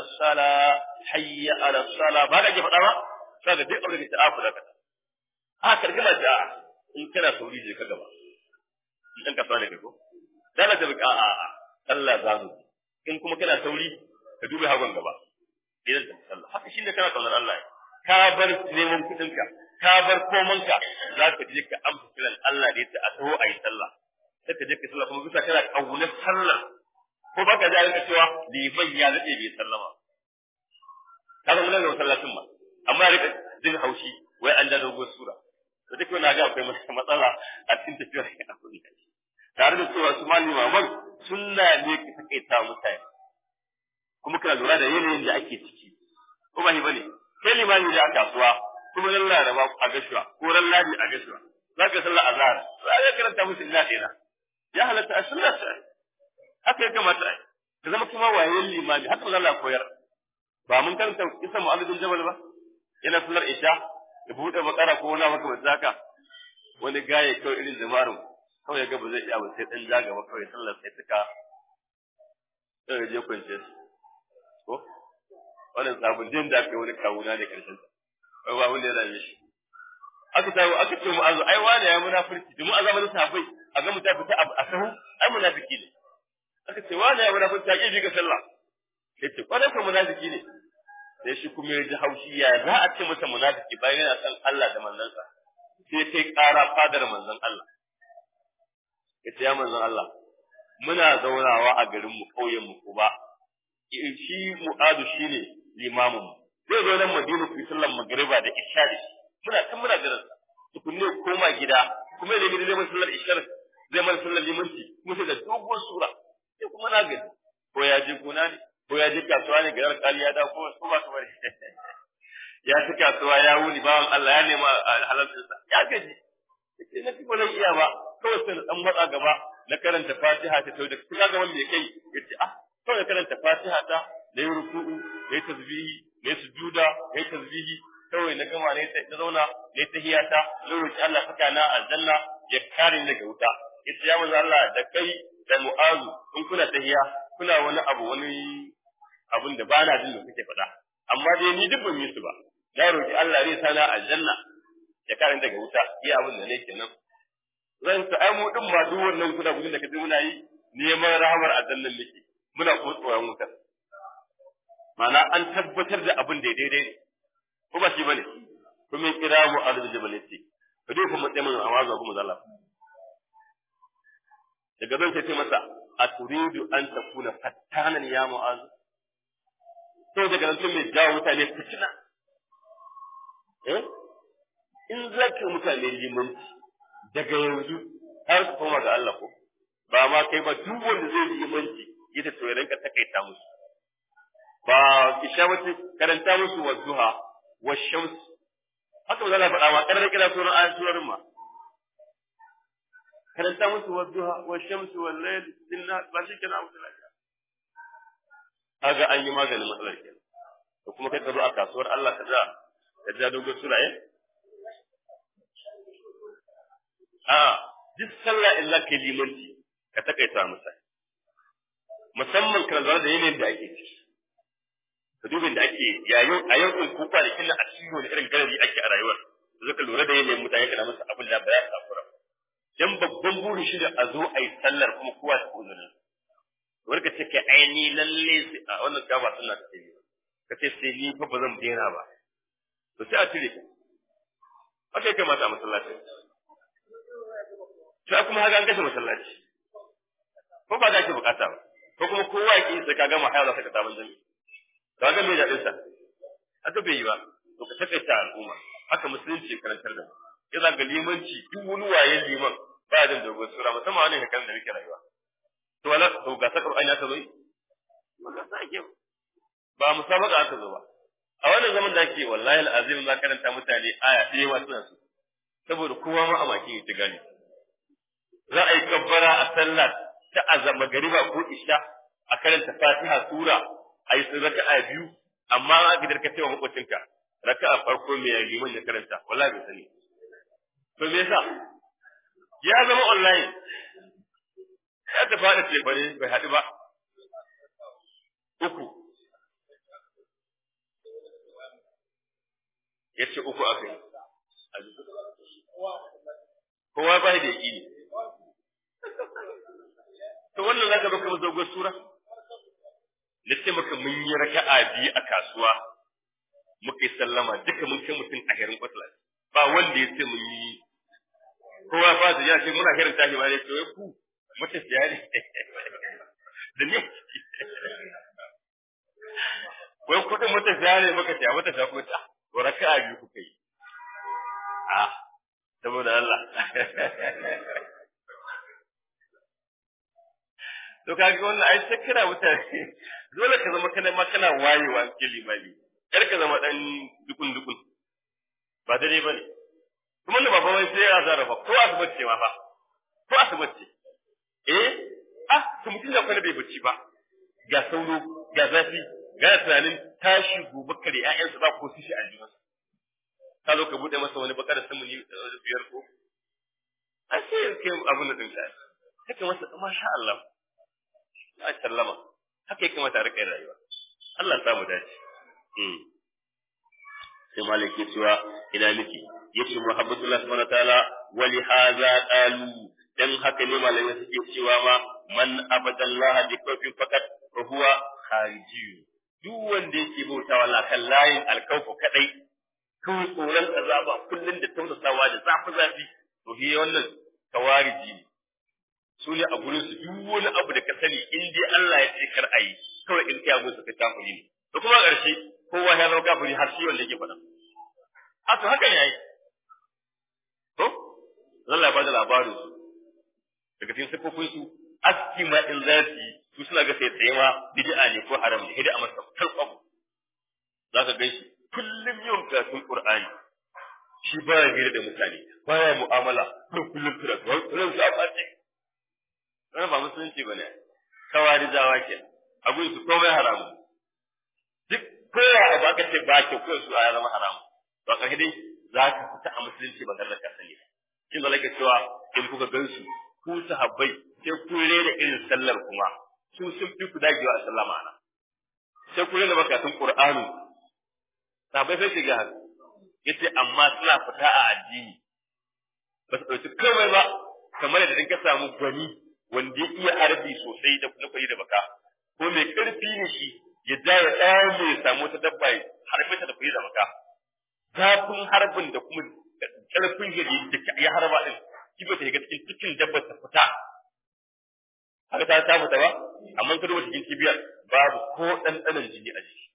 A: sala ba ka ji faɗa ba kaga duk abin da ta afu da ka kargama da in kana sauri je ka gaba in dan ka fara kai ko dan ta bika Allah za mu in kuma kana sauri ka duba hagon gaba idan ka sallah haka shine kana kaunar Allah ka bar neman kudinka ka bar komanka za ka je ka amsa kiran Allah da ya a taho ayi sallah sai ka je ka sallah kuma bisa kana kaunar sallah ko baka da ka cewa liman ya dade bai sallama kaga mun da sallatin ma amma rika jin haushi wai an da dogo sura to duk wani ga akwai matsala a cikin tafiyar akwai tare da cewa su malama man sunna ne ka takaita mutane kuma kana lura da yanayin da ake ciki ko ba ni bane sai limani da kasuwa kuma ran laraba a gashuwa ko ran ladi a gashuwa zaka sallar azhar sai ka karanta musu illa dina ya halatta a sunna sai haka ya kamata ai ka zama kuma wayen limami haka Allah ya koyar ba mun karanta isa Mu'adh bin Jabal ba yana sallar isha ya bude bakara ko wani maka bazaka wani gaye kawai irin jamarin kawai ga ba zai iya ba sai dan jaga ba kawai sallar sai tuka sai je kwance ko wannan sabon din da kai wani kawuna ne karshen wai ba wanda ya rame shi aka ce Mu'adh ai wani ya munafiki mu azaman sahabbai a ga mutafi ta a sahu ai munafiki ne aka ce wani ya munafiki ta ke bi ga sallah yace kwarai ko munafiki ne sai shi kuma ya ji haushi ya za a ce masa munafiki bayan yana san Allah da manzansa sai kai ƙara fadar manzon Allah yace ya manzon Allah muna zaunawa a garin mu kauyen mu Quba shi Mu'adh shine limamin mu zai zo nan Madina ku sallar magriba da isha da shi muna jiran sa tukunne koma gida kuma da gida zai mai sallar isha zai mai sallar limanci kuma sai da dogon sura sai kuma na gani ko ya je gona ne ko ya je kasuwa ne garar kali ya dawo ko ba su bari ya ci kasuwa ya wuni bawan Allah ya nema halalcinsa ya gaji sai na kuma nan iya ba kawai sai dan matsa gaba na karanta Fatiha ta tauda kuma ga wanda yake yace kawai karanta Fatiha ta da yi ruku'u da yi tasbihi da yi sujuda da yi tasbihi kawai na gama ne ta zauna da yi tahiyata lokaci Allah saka na aljanna ya kare ni daga wuta yace ya manzo Allah da kai da Mu'azu in kuna tahiya kuna wani abun da ba na jin da kuke faɗa amma dai ni duk ban yi su ba na roki Allah zai sana aljanna ya kare daga wuta iya abin da ne kenan zan ta ai mu din ma duk wannan kuna gudun da kaje muna yi neman rahamar aljannan nake muna ko tsoron wuta mana an tabbatar da abin da daidai ne ko ba shi bane kuma kira mu aljabalitti to dai kuma tsaye mun amaza kuma zalla daga zan ce masa aturidu an takuna fattanan ya Mu'az to daga nan mai jawo mutane fitina in zaka mutane limanci daga yanzu har su koma ga Allah ko ba ma kai ba duk wanda zai yi limanci ita to ranka takaita musu ba ishawace karanta musu wadduha washams haka ba za faɗa ma karar kira sunan ayaturin ma karanta musu wadduha washams wal layl inna ba shi kana musu lafiya kaga an yi maganin matsalar kenan to kuma kai ka zo a kasuwar Allah kaza ka ja dogon suraye duk sallah illa ke limanci ka takaita musa musamman kan zama da yanayin da ake ciki ka dubin da ake yayin a yau din kuka da killa a cikin wani irin garari ake a rayuwar zaka lura da yanayin mutane kana masa abin da ba ya takura dan babban burin shi da a zo a yi sallar kuma kowa ta uzuri wani ka ce kai aini lalle sai a wannan ka ba sallah ta yi ka ce sai ni fa ba zan daina ba to sai a cire ka haka kai mata a masallaci sai kuma haka an kashe masallaci ko ba za ki bukata ba ko kuma kowa yake sai ka gama haya za ka taban jami'i ka ga me da dinsa haka bai yi ba to ka takaita al'umma haka musulunci karantar da ya zaga limanci duk wani waye liman ba da dogon sura musamman wani hakan da muke rayuwa to wala to ga sakar aina ta zo ba sake ba musabaka aka zo ba a wannan zaman da ake wallahi alazim za karanta mutane aya ɗaya ma suna su saboda kowa ma a maki ya gani za a yi kabbara a sallah ta azama gariba ko isha a karanta fatiha sura a yi sun raka'a biyu amma a gidar ka cewa makwacinka raka'a farko mai liman ya karanta wallahi bai sani to me yasa ya zama online ya ta fara ce bare bai haɗu ba uku yace uku akai kowa bai da yaki to wannan zaka baka mu dogon sura nace maka mun yi raka'a biyu a kasuwa muka yi sallama duka mun kai mutum a herin kwatlas ba wanda ya ce mun yi kowa fa da ya ce muna herin tashi ba ne to ku mutum ya ne da ne wai kudin mutum ya ne muka ce a wata ta kuta ko raka'a biyu kuka yi saboda Allah to kaga wannan ai sai kira mutane dole ka zama kana wayewa cikin limami kar ka zama dan dukun ba dare bane kuma ne baba wai sai ya zarafa ko asibiti ma fa ko asibiti to mutum da kwana bai bacci ba ga sauro ga zafi ga tunanin tashi gobe kare ƴaƴansa ba ko su shi aljihunsa ka zo ka bude masa wani bakar samuni biyar ko an sai kai abun da dinka haka masa masha Allah ya sallama haka yake mata rika rayuwa Allah ta mu dace sai malaki cewa ina miki yace muhabbatullah subhanahu wa ta'ala wa li hadha qalu dan haka ne malamai suke cewa ma man abadallaha bi kawfin fakat fa huwa khariji duk wanda yake bautawa Allah kan layin alkawfu kadai kawai tsoron azaba kullun da tausasawa da zafi to shi wannan kawariji ne su ne a gurin su duk wani abu da ka sani in dai Allah ya ce kar ayi kawai in kai abu suka kafiri ne to kuma ƙarshe kowa ya zama kafiri har shi wanda yake faɗa haka ne ai to Allah ya bada labarin su daga cikin sifofin su aski ma in zasu su suna ga sai tsayewa bid'a ne ko haram ne hidda a masa tarqab zaka ga shi kullum yin karatun Qur'ani shi baya hira da mutane baya mu'amala kullum kullum za a ce wannan ba musulunci bane kawarijawa ke abun su komai haramu duk kowa ba ka ce ba ke ko su ya zama haramu to ka dai za ka fita a musulunci ba tare da ka sani kin da lake cewa in kuka gansu ku sahabbai sai ku rera irin sallar kuma su sun fi ku dagewa a sallama ana sai ku rera bakatun Qur'ani sahabbai sai shiga haka yace amma suna fita a addini ba su dauki komai ba kamar da ka samu gwani wanda ya iya harbi sosai da kwari da baka ko mai karfi ne shi ya daya ɗaya mai samu ta dabba harbe ta da kwari da baka zafin harbin da kuma karfin da ya harba din kiba ta shiga cikin dabbar ta fita haka ta fita ba amma ka duba cikin kibiyar babu ko ɗanɗanon jini a jiki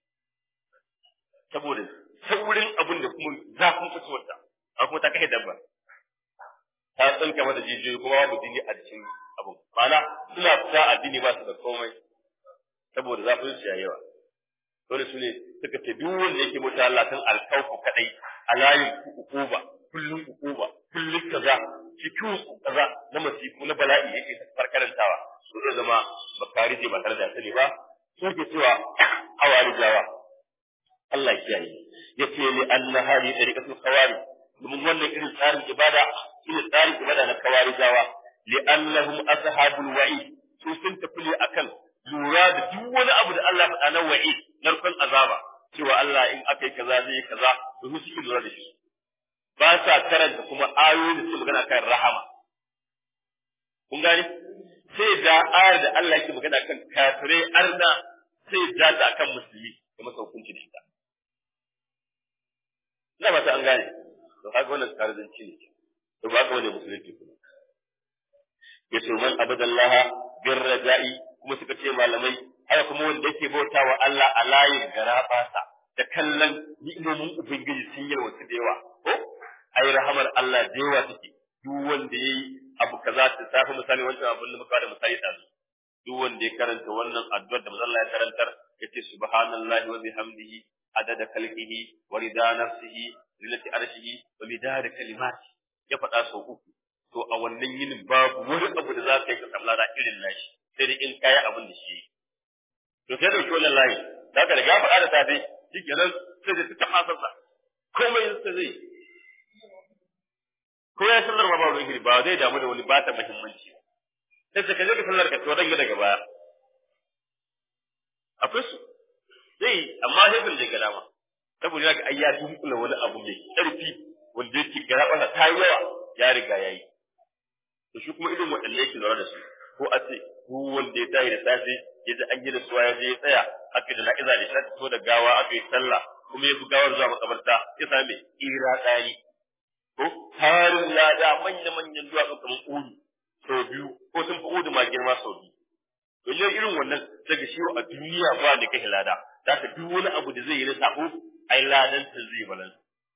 A: saboda saurin abin da kuma zafin fitowar ta a kuma ta kashe dabba ta tsinka mata jijiyoyi kuma babu jini a cikin abu mana suna fita addini ba su da komai saboda zafin su yayi yawa dole su ne suka ce duk wanda yake bauta Allah kan alkaufu kadai a layin ukuba kullum kaza cikin kaza na masifu na bala'i yake farkarantawa su zai zama bakari ce ba tare da sani ba su ke cewa hawarijawa Allah ya kiyaye yace li anna hadi tariqatul khawari domin wannan irin tsarin ibada shine tsarin ibada na khawarijawa li annahum ashabul wa'id su sun tafi ne akan lura da duk wani abu da Allah faɗa na wa'id narkon azaba cewa Allah in aka yi kaza zai yi kaza to su suke lura da shi ba sa karanta kuma ayoyi da suke magana kan rahama kun gani sai da ayar da Allah yake magana kan kafirai arna sai da ta akan musulmi da masa hukunci da ita ina ba ta an gane to kaga wannan karzanci ne to ba ka wani musulunci kuma yace man abadallaha birraja'i kuma suka ce malamai haka kuma wanda yake bautawa Allah a layin garabasa da kallon ni'imomin ubangiji sun yi wasu da yawa ko ai rahamar Allah da yawa take duk wanda yayi abu kaza ta safi misali wancan abin da muka da misali da duk wanda ya karanta wannan addu'ar da manzon Allah ya karantar yace subhanallahi wa bihamdihi adada khalqihi wa rida nafsihi zinati arshihi wa midada kalimati ya faɗa sau uku to a wannan yinin babu wani abu da za ka yi ka samu lada irin nashi sai dai in kaya abin da shi to sai dauki wannan layi za ka riga faɗa da safe shi kenan sai da ta masarsa komai sai zai ko ya sallar ba ruwan gidi ba zai damu da wani ba ta muhimmanci sai ka je ka sallar ka to dan daga baya akwai su sai amma sai kun je ga dama saboda ga ayya dunkula wani abu mai karfi wanda yake garaba ta yawa ya riga yayi to shi kuma irin waɗanne yake lura da su ko a ce ko wanda ya tayi da safe ya ji an yi da suwa ya je ya tsaya aka da na'iza da shi so da gawa aka yi sallah kuma ya fi gawar zuwa makabarta ya same ira tsari ko tarin lada manya-manyan duwatsu kamar udu sau biyu ko sun fi udu ma girma sau biyu to yau irin wannan daga shi a duniya ba da kai lada za ka duk wani abu da zai yi na sabo ai ladan ta zai balansa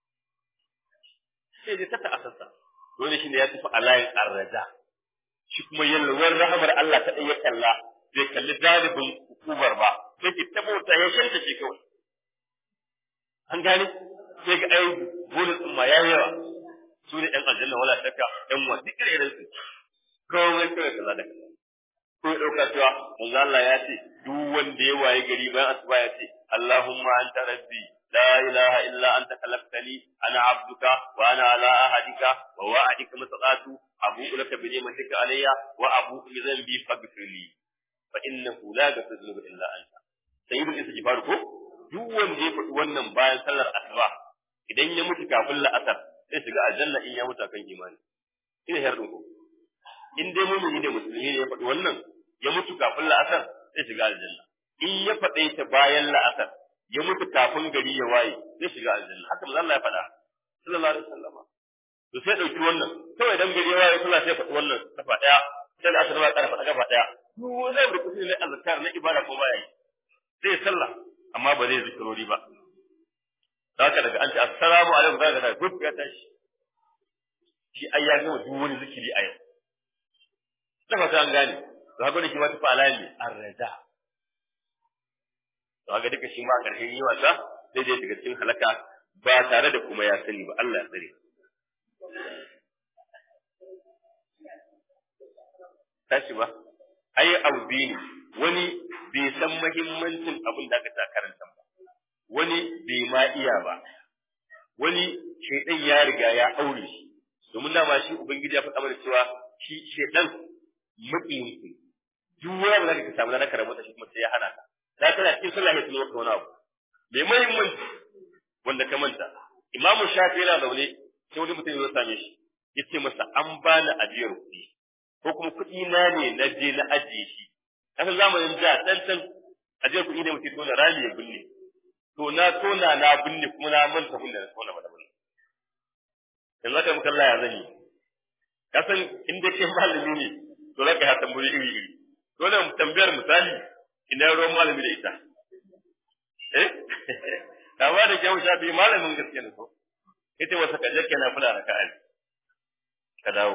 A: sai dai ta asasa dole shi ne ya tafi a layin arraja shi kuma yalwar rahamar Allah ta ɗaya kalla bai kalli dalibin hukumar ba sai ki tabota ya shanta ce kawai an gane sai ga ai bonus ɗin ma ya yawa su ne ɗan aljanna wala shakka ɗan wa duk irin su kawai kawai kaza da kaza ko ya dauka cewa manzo Allah ya ce duk wanda ya waye gari bayan asuba ya ce Allahumma anta rabbi la ilaha illa anta khalaqtani ana abduka wa ana ala ahadika wa wa'adika masaqatu abu'u laka bi ni'matika alayya wa abu'u bi dhanbi faghfirli fa innahu la yaghfiru illa anta sayyidul istighfar ko duk wanda ya faɗi wannan bayan sallar asuba idan ya mutu kafin la'asar sai shiga aljanna in ya mutu kan imani ina herdin ko in dai mu'mini da musulmi ne ya faɗi wannan ya mutu kafin la'asar sai shiga aljanna in ya faɗe ta bayan la'asar ya mutu kafin gari ya waye sai shiga aljanna haka manzo Allah ya faɗa sallallahu alaihi wasallam to sai dauki wannan kawai dan gari ya waye sallah sai faɗi wannan kafa daya sai la'asar ba ƙara faɗa kafa daya duk wani da kuma ne azkar na ibada ko baya yi sai sallah amma ba zai zikirori ba haka daga an ce assalamu alaikum zaka da duk ya tashi shi ai ya gama duk wani zikiri a yau da fata an gane to haka ne shi ma tafi alali arrada to haka duka shi ma a ƙarshen yi wasa sai dai daga cikin halaka ba tare da kuma ya sani ba Allah ya tsare tashi ba ai abu biyu wani bai san muhimmancin abin da aka ta karanta ba wani bai ma iya ba wani shedan ya riga ya aure shi domin dama shi ubangiji ya faɗa mana cewa shi shedan maƙiyin ku duk wani da ka samu da ka rabuta shi kuma sai ya hana ka da kana cikin sallah ya tuno ka wani abu mai muhimmanci wanda ka manta imamu shafi yana zaune sai wani mutum ya same shi yace masa an bani ajiyar kuɗi ko kuma kuɗi na ne na je na ajiye shi kasa zamanin da dan ajiyar kuɗi ne mutum tona rami ya binne to na tona na binne kuma na manta binne na tona ba da binne yanzu aka muka Allah ya zani ka san in dai kai malami ne to zaka ha tambayoyi iri iri dole mu tambayar misali ina ruwan malami da ita ta ba da kyau shafi malamin gaske ne ko ita wasa kaje kenan fula raka'a ka dawo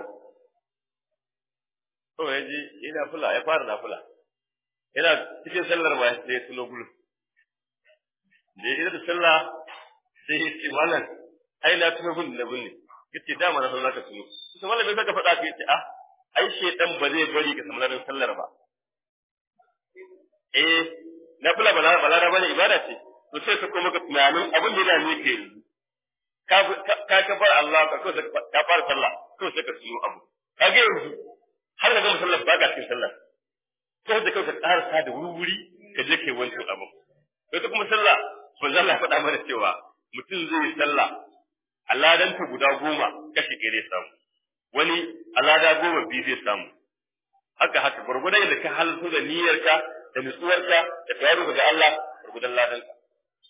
A: to yaji ina fula ya fara na fula yana cikin sallar ba sai ya tuno gurin da ya da sallah sai ya ce malam ai na tuno gurin da bunne yace dama na san zaka tuno to malam bai saka faɗa ka yace ai shedan ba zai bari ka samu ladan sallar ba na fula bala bane ibada ce to sai ka kuma ka tunanin abin da ne ke yanzu ka bar Allah ka fara sallah to sai ka tuno abu kage yanzu har da gama sallar ba ga cikin sallar ko da kanka ƙarasa da wuri ka je kai wancan abu to kuma sallah manzo Allah faɗa mana cewa mutum zai yi sallah aladan ta guda 10 kashi ɗaya zai samu wani alada 10 biyu zai samu haka gurgudan da ka halarta da niyyarka da nutsuwarka da tayarwa ga Allah gurgudan ladan ka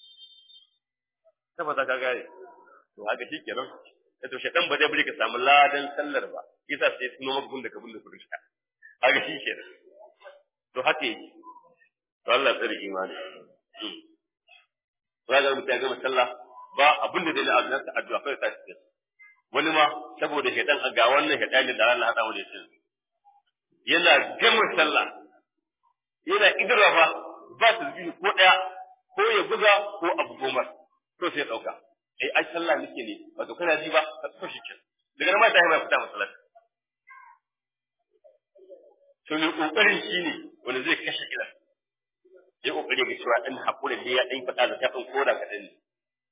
A: saboda ka gare to haka shikenan to shedan ba zai bari ka samu ladan sallar ba yasa sai tuno maka gunda ka bunne kudin ka haka shikenan to haka yake to Allah tsare imani ragar mutum ya gama sallah ba abin da dai na azna ta addu'a kai ta cikin wani ma saboda shedan ga wannan shedan da Allah hada mu da shi yana gama sallah yana idrafa ba tasbihi ko daya ko ya buga ko abu goma to sai dauka ai sallah nake ne wato kana ji ba ka so shi daga nan ma ta fita masallaci to ne kokarin shine wanda zai kashe kila ya kokari ga cewa dan hakuri da ya dan fada da ta dan koda kadan ne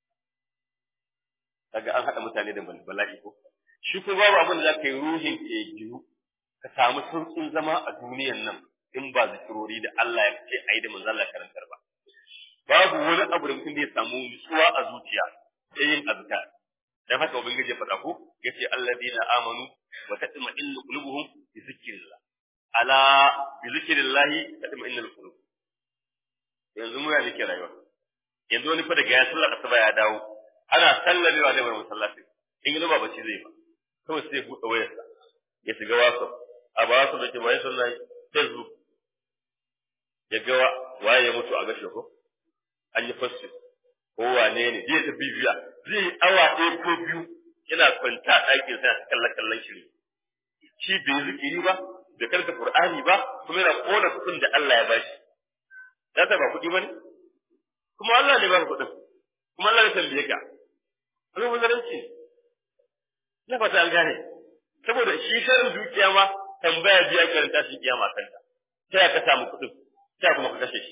A: kaga an hada mutane da bala'i ko shi ko babu abin da zaka yi ruhin ke giyu ka samu sauƙin zama a duniyan nan in ba zikirori da Allah ya ce ayi da manzo Allah karantar ba babu wani abu da mutum da ya samu nutsuwa a zuciya sai yin azkar dan haka ubangiji ya faɗa ko yace alladina amanu wa tatma'innu qulubuhum bi zikrillah ala bi zikrillah tatma'innul qulub yanzu mu ya nake rayuwa yanzu wani fa daga ya sallar asuba ya dawo ana sallamewa da masallaci in yi ba bace zai ba kawai sai buɗe wayarsa ya shiga WhatsApp a ba su da ke bayan sallah Facebook ya ga waye ya mutu a gashi ko an yi fassi ko wane ne zai ta bibiya zai awa ɗaya ko biyu yana kwanta a ɗakin sa kallon shiri shi bai zikiri ba da karanta Qur'ani ba kuma yana kona kuɗin da Allah ya bashi da ta ba kuɗi bane kuma Allah ne ba kuɗin kuma Allah ya tambaye ka wani muzaranci na fata an gane saboda shi sharin dukiya ma tambaya biya karanta shi kiyama kanta sai ka samu kuɗin sai kuma ka kashe shi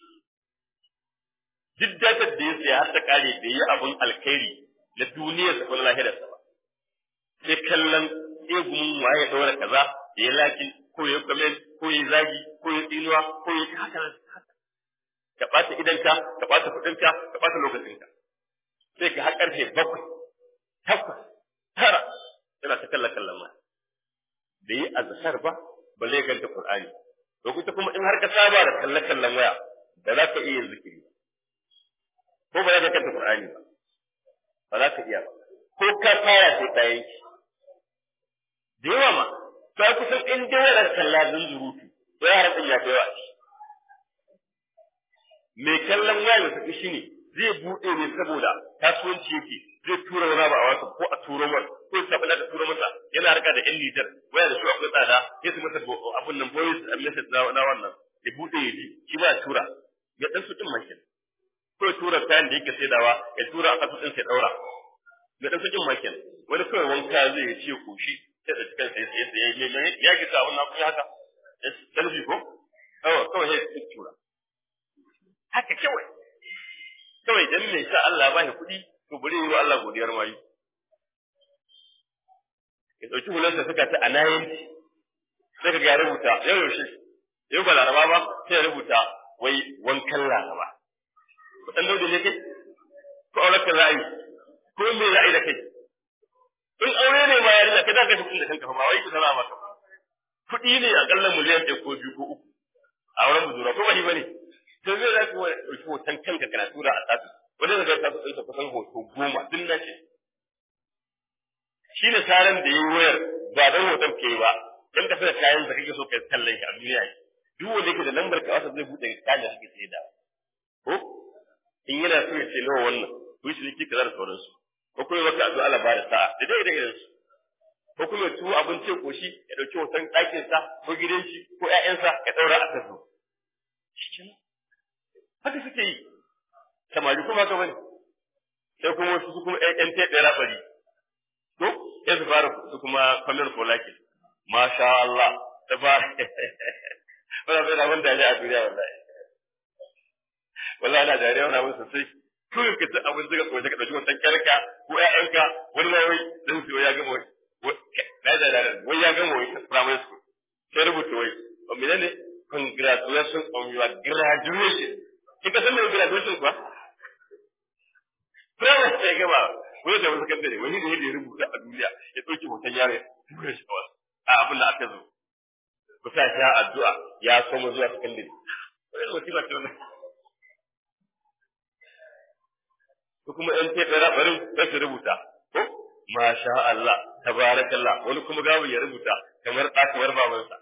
A: duk datar da ya saya har ta kare da yi abun alkhairi na duniyar sa ko lahirar sa ba sai kallon egumin waye daura kaza da ya laki ko ya comment ko ya zagi ko ya tsinuwa ko ya haka ka bata idanka ka bata kudinka ka bata lokacinka sai ka har karfe 7 8 tara yana ta kallon ma da yi azkar ba balle ganta qur'ani lokuta kuma in har ka saba da kallon waya da za ka iya zikiri ko ba za ka kanta qur'ani ba za ka iya ba ko ka fara sai ka yanki da yawa ma to ai kusan in dai yana kalla zunzurutu to ya harafin ya kai wa mai kallon waya ta kishi ne zai bude ne saboda kasuwanci yake zai tura wani ba a wasu ko a turo mar ko ya tabbata da turo masa yana harka da yan litar waya da su akwai tsada ya su masa abun nan voice message na wannan ya bude ya ji shi ba tura ya dan su din makin ko ya tura kayan da yake saidawa ya tura a kasu din sai daura ya dan su din makin wani kawai wanka zai ya ce koshi sai da cikin sai ya gita wannan kuma haka selfie ko kawai sai tura haka kawai dan me sa Allah ba shi kuɗi to bari yi wa Allah godiyar mai ya dauki hulansa suka ta anayin sai ka ga rubuta yau ba laraba ba sai ya rubuta wai wankan laraba ko dan dole ne kai ko aurata zai ko me zai da kai in aure ne ma yarinya kai da ka tafi da kanka fa ba wai ku zama maka kuɗi ne akalla miliyan 1 ko 2 ko 3 a wurin budura ko ba ne to zai za ku ɗauki hoton kanka kana tura a tasu wani da zai tasu ɗinsa kusan hoto 10 din na ce shi ne saran da yi wayar ba don hoton ke ba don tafi da kayan da kake so ka kallon shi a duniya ne duk wanda yake da lambar ka wasa zai buɗe kayan da suke sai da ko in yana so ya ce nawa wannan ku yi ciniki kaza da sauransu ko kuma maka addu'a Allah ba da sa'a da dai da irin su ko kuma tuwo abincin koshi ya ɗauki hoton ɗakinsa ko gidan shi ko ƴaƴansa ya ɗaura a tasu haka suke yi samari kuma haka bane sai kuma wasu su kuma ƴan teɗe rabari to sai su fara su kuma kamar folakin masha Allah ta fara wala bai da wanda ya a duniya wallahi na dariya wani abin sosai kawai ka san abin zuga tsoron ka ɗauki wannan kyarka ko ƴaƴanka wani ma wai dan su ya gama wai ya gama wai primary school sai rubuta wai o menene congratulations on your graduation kika san me graduation kuwa primary sai gaba wani da wani sakandare wani da ya rubuta a duniya ya ɗauki hoton yaro ya tura shi kawai a abin da aka zo ku sa shi addu'a ya koma zuwa sakandare wani musiba ce wannan ko kuma ɗan teɓe rabarin sai su rubuta ko masha Allah tabarakallah wani kuma gabu ya rubuta kamar ɗakuwar babansa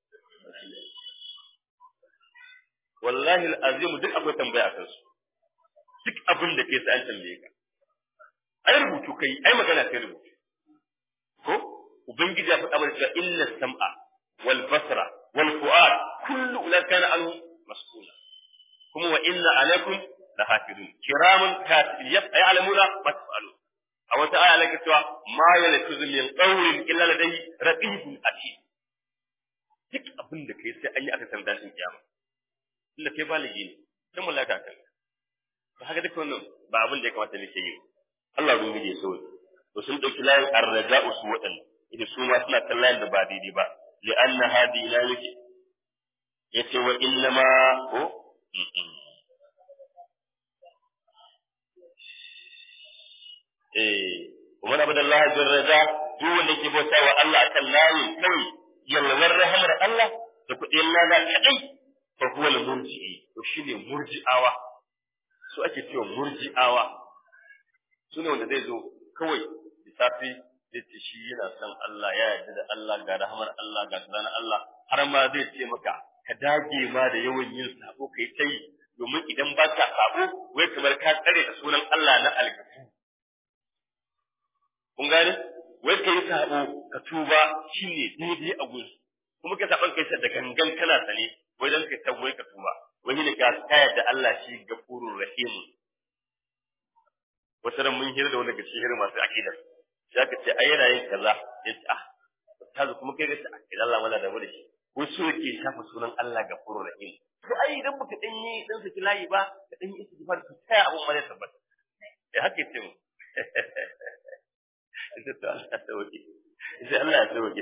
A: wallahi al'azim duk akwai tambaya kan su duk abin da ke sai an tambaye ka ai rubutu kai ai magana kai rubutu ko ubangiji ya faɗa mana cewa inna sam'a wal basara wal fu'ad kullu ulaka kana anhu mas'ula kuma wa inna alaikum lahafidun kiraman katibin ya'lamuna ma taf'alun a wata aya lake cewa ma yalfizu min qawlin illa ladayhi raqibun atid duk abin da kai sai an yi aka san dashin kiyama illa kai baligi ne dan mulaka kan to haka duk wannan ba abin da ya kamata ne ke yi Allah ruwa ne so to sun dauki layin arraja'u su wadan idan su ma suna kan layin da ba daidai ba li'anna hadi la yake yace wa inna ma ko ومن عبد الله بالرجاء duk wanda ke bauta wa Allah akan layi kai yalwar rahmar Allah da kudin lada kadai fa huwa al-murji'i to shine murji'awa su ake cewa murji'awa sune wanda zai zo kawai lissafi zai ce shi yana son Allah ya yarda da Allah ga rahmar Allah ga tsanan Allah har ma zai ce maka ka dage ma da yawan yin sabo kai tai domin idan ba ka sabo wai kamar ka tsare da sunan Allah na alkafu kun gane wai kai sabo ka tuba shine daidai a gurin kuma ka saban kai da gangan kana sane wai dan kai tabo ka tuba wai ne ka tsaya da Allah shi gafurur rahim wata ran mun hira da wanda gaci hira masu akida sai ka ce ai yana yin kaza yace kaza kuma kai ga ta akida Allah mala da wani ko wasu yake shafa sunan Allah Gafurur Rahim to ai idan baka dan yi dan saki layi ba ka dan yi istighfar ka sai abun ma zai tabbata haka ce mu sai to Allah ya sauke sai Allah ya sauke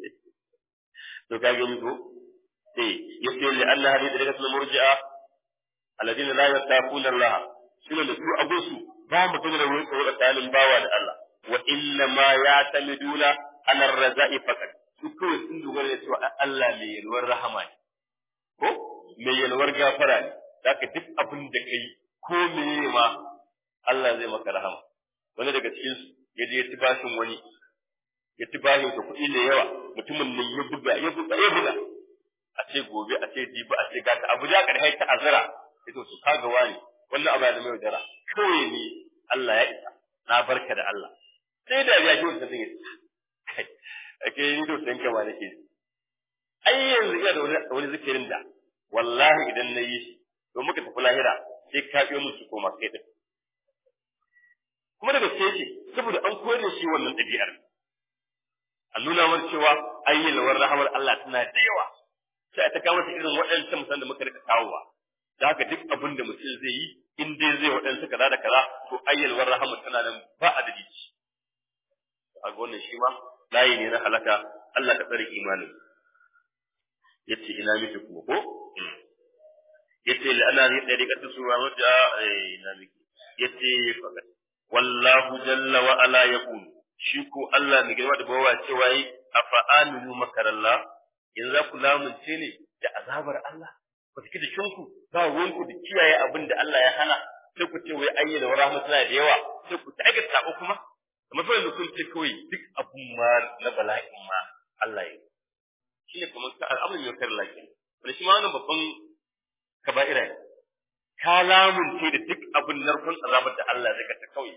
A: to ka gani ko yace li Allah hadith daga sunan murji'a alladina la yattaquna Allah sunan da su abusu ba mu da wani tsakanin bawa da Allah wa inna ma yatamiduna ala ar-raza'i faqat su kawai sun dogara da cewa Allah mai yalwar rahama ne ko mai yalwar gafara ne zaka duk abin da kai ko meye ma Allah zai maka rahama wani daga cikin su ya je ya ci bashin wani ya ci bashin da kuɗi da yawa mutumin nan ya buga a ce gobe a ce jibi a ce gata abu da ka ta azara ito su kaga wani wannan abu ya zama yaudara kawai ne Allah ya isa na barka da Allah sai da ya ji wannan zai kai ake ni to san kama nake ai yanzu ina da wani zikirin da wallahi idan na yi shi to muka tafi lahira sai ka biyo mun su koma kai din kuma daga sai ce saboda an koyar da shi wannan dabi'ar an nuna mana cewa ayyalwar rahamar Allah tana da yawa sai ta kawo irin waɗancan musan da muka rika kawowa da haka duk abin da mutum zai yi in dai zai waɗansu kaza da kaza to ayyalwar rahamar tana nan ba adadi a wannan shi ma layi ne na halaka Allah ka tsare imanin yace ina miki kuma ko yace la ana ni dariqatu suwa wajja ina miki yace fakat wallahu jalla wa ala yaqul shi ko Allah ne girma da bawa cewa yi afa aminu makarallah yanzu ku lamunce ne da azabar Allah ku take da shinku ba wanku da kiyaye abin da Allah ya hana sai ku ce wai ayyana wa rahmatullahi da yawa sai ku ta aikata sabo kuma kamar fa kun ce kawai duk abun ma na bala'in ma Allah ya shi ne kuma al'amarin yau kar lafiya wani shi ma wannan babban kaba'ira ne ka lamunce da duk abin narkon azabar da Allah zai ta kawai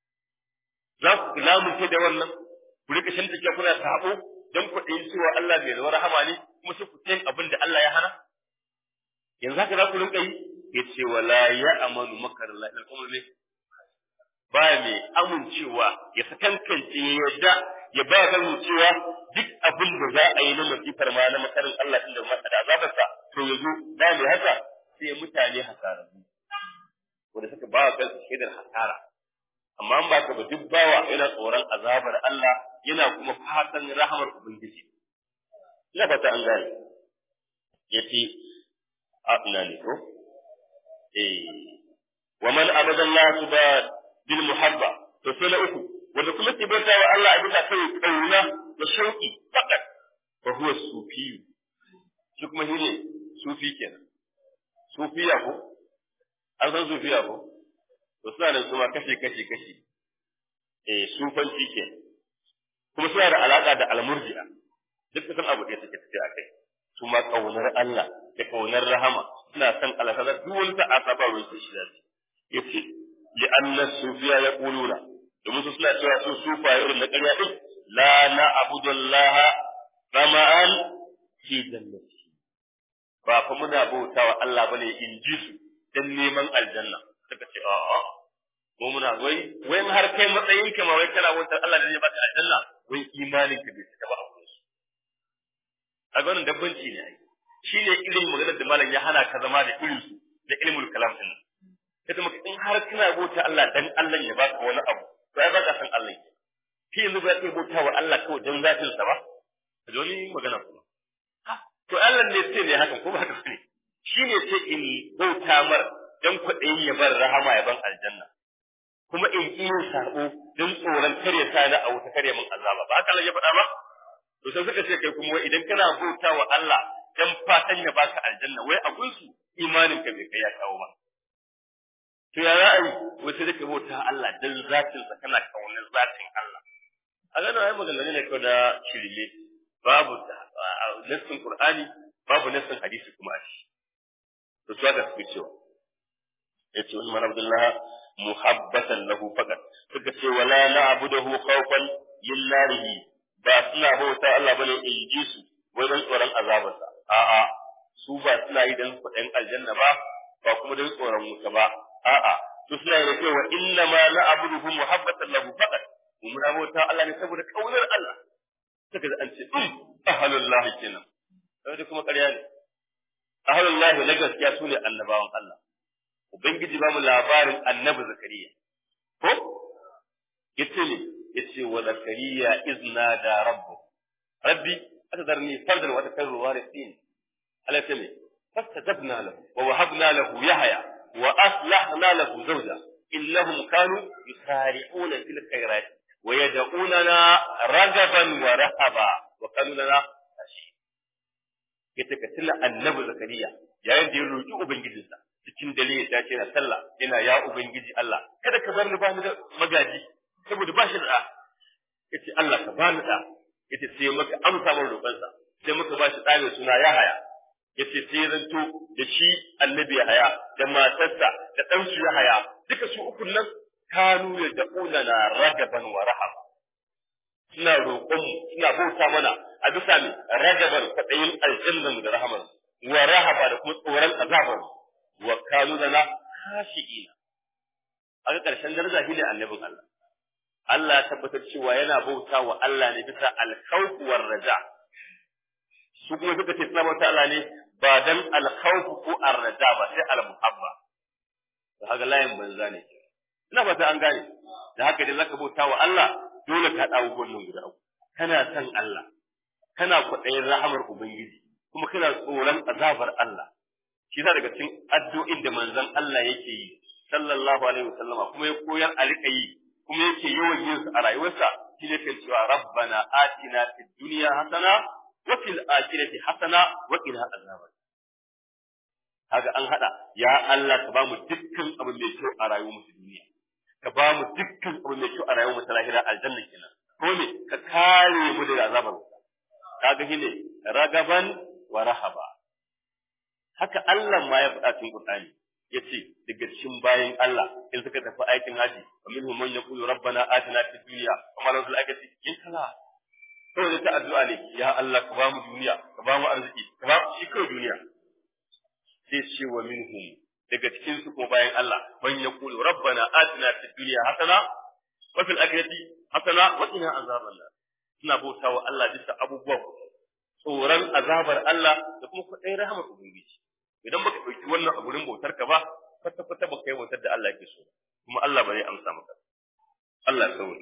A: za ku lamunce da wannan ku rika shan take kuna sabo dan ku dai cewa Allah bai zuwa rahama ne kuma sai ku tayin abin da Allah ya hana yanzu haka za ku rinka yi yace wala ya amanu makarallahi al-umr ne ba mai amincewa ya sakankance ya yadda ya ba kan cewa duk abin da za a yi na masifar ma na makarin Allah inda masa da azabarsa to yanzu ba mai haka sai mutane hasararru wanda suka ba kan shaidar hasara amma an ba ka ba duk bawa yana tsoron azabar Allah yana kuma fatan rahamar ubangiji ina fata an gane yace ina ne ko wa man abada Allah subhanahu bil muhabba to sai na uku wanda kuma ke bauta wa Allah abin da kai kauna da shauki fakat fa huwa sufi shi kuma shine sufi kenan sufiya ko an san sufiya ko to suna da kuma kashi sufanci ke kuma suna da alaka da almurji'a duk san abu da take tafiya akai su ma kaunar Allah da kaunar rahama suna san Allah kaza duk wani ta'asa ba wani shi da yace لأن الصوفية يقولون domin su suna cewa su sufaye irin na ƙarya din la na abudallaha rama'an fi jannati ba fa muna bautawa Allah bane in ji su dan neman aljanna suka ce a'a mu muna wai har kai matsayin ka ma wai kana bautar Allah da zai baka aljanna wai imanin ka bai cika ba a gurin su a ga wannan dabbanci ne ai shine irin maganar da malam ya hana ka zama da irin su da ilmul kalam din kada maka in har kana bauta Allah dan Allah ya baka wani abu to ai baka san Allah shi yanzu ba kai bauta wa Allah kawai dan zatin sa ba dole magana kuma to Allah ne sai ne haka ko ba haka ne shi ne sai in bauta mar dan kuɗin ya bar rahama ya ban aljanna kuma in yi sabo dan tsoron kare sa na a wuta kare min azaba ba haka Allah ya faɗa ba to sai suka ce kai kuma idan kana bauta wa Allah dan fatan ya baka aljanna wai a gunsu imanin ka bai kai ya kawo ba to ya ra'ayi wace da bauta Allah dan zatin sa kana kaunar zatin Allah a ga ai magana ne ko da shirye babu nassin Qur'ani babu nassin hadisi kuma a shi to su ga su cewa yace wani man Abdullah muhabbatan lahu faqat suka ce wala na'buduhu khawfan lillahi ba suna bauta Allah bane in ji su wajen tsoron azabarsa a'a su ba suna yi dan kudin aljanna ba kuma dan tsoron wuta ba a'a to suna da cewa inna ma na'buduhu muhabbatan lahu faqat mun bauta Allah ne saboda kaunar Allah suka da an ce ahlullah kenan wanda kuma ƙarya ne ahlullahi na gaskiya sune annabawan Allah ubangiji ba mu labarin annabi zakariya ko yace ne yace wa zakariya izna da rabbi atadharni fardan wa takarru warithin ala tami fastajabna lahu wa wahabna lahu yahya wa aslahna lahu zawja innahum kanu yusari'una fil khairat wa yad'unana ragaban wa rahaba wa kanu lana yace ka tilla annabi zakariya yayin da ya roki ubangijinsa cikin dalili ta ce na sallah ina ya ubangiji Allah kada ka bar ni ba ni da magaji saboda ba shi da yace Allah ka bani da yace sai maka amsa min roƙonsa sai muka ba shi ɗa mai suna Yahaya yace sai zanto da shi annabi Yahaya da matarsa da ɗan su Yahaya duka su ukun nan kanu da da'una na ragaban wa rahaba suna roƙon mu suna bauta mana a bisa ne ragaban kwaɗayin aljannan mu da rahamar wa rahaba da kuma tsoron azabar wa kanu lana khashi'ina a ƙarshen daraja shine annabin Allah Allah ya tabbatar cewa yana bauta wa Allah ne bisa al-khawf war raja su kuma suka ce suna bauta Allah ne ba dan al-khawf ko ar-raja ba sai al-muhabba da haka layin banza ne ina fata an gane da haka dai zaka bauta wa Allah dole ka dawo wannan guda uku kana san Allah kana kwaɗayin rahamar ubangiji kuma kana tsoron azabar Allah shi yasa daga cikin addu'o'in da manzon Allah yake yi sallallahu alaihi wasallama kuma ya koyar a rika yi kuma yake yawan yin su a rayuwarsa shi ne kan cewa rabbana atina fid dunya hasana wa fil akhirati hasana wa qina azaban kaga an hada ya Allah ka bamu dukkan abu mai kyau a rayuwar mu duniya ka bamu dukkan abu mai kyau a rayuwar mu ta lahira aljanna kenan ko ne ka kare mu daga azabar kaga shine ragaban wa rahaba haka Allah ma ya faɗa cikin Qur'ani yace daga cikin bayin Allah in suka tafi aikin haji wa minhum man yaqulu rabbana atina fid dunya wa ma lahu fil akhirati in kala to da ta addu'a ne ya Allah ka bamu duniya ka bamu arziki ka ba shi kawai duniya sai ce wa minhum daga cikin su kuma bayin Allah man yaqulu rabbana atina fid dunya hasana wa fil akhirati hasana wa qina azaban nar suna bautawa Allah bisa abubuwa tsoron azabar Allah da kuma kudai rahmar ubangiji idan baka dauki wannan a gurin bautar ka ba kwata baka yi bautar da Allah yake so kuma Allah ba zai amsa maka Allah ya sauri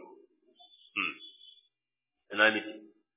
A: ina ne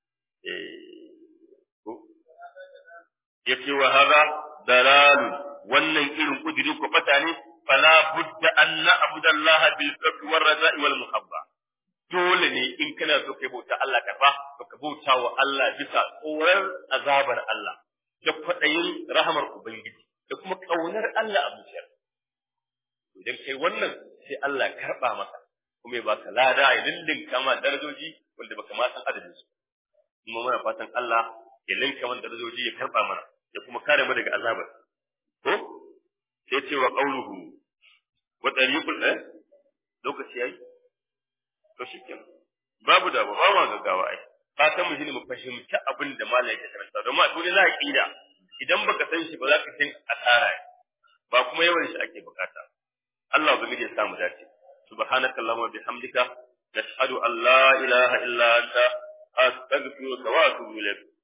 A: yace wa hada dalal wannan irin kudiri ko bata ne fala budda an na'budu Allah bil hubbi war raja'i wal muhabba dole ne in kana so kai bauta Allah karba ka bauta wa Allah bisa tsoron azabar Allah da kwaɗayin rahamar Ubangiji da kuma ƙaunar Allah a zuciyar. Idan kai wannan sai Allah karɓa maka kuma ya baka lada ya lindinka ma darajoji wanda baka ma san adadin su. Kuma muna fatan Allah ya linka mana darajoji ya karɓa mana ya kuma kare mu daga azabar. Ko sai ce wa qauluhu wa tariqul lokaci yayi to shikenan babu da ba ma gaggawa ai fatan mu shine mu fahimci abin da malai yake karanta don ma dole na aqida idan baka san shi ba za ka tin asara ba kuma yawan shi ake bukata Allah ubangiji ya samu dace subhanakallahumma bihamdika nashhadu an la ilaha illa anta astaghfiruka wa atubu ilayk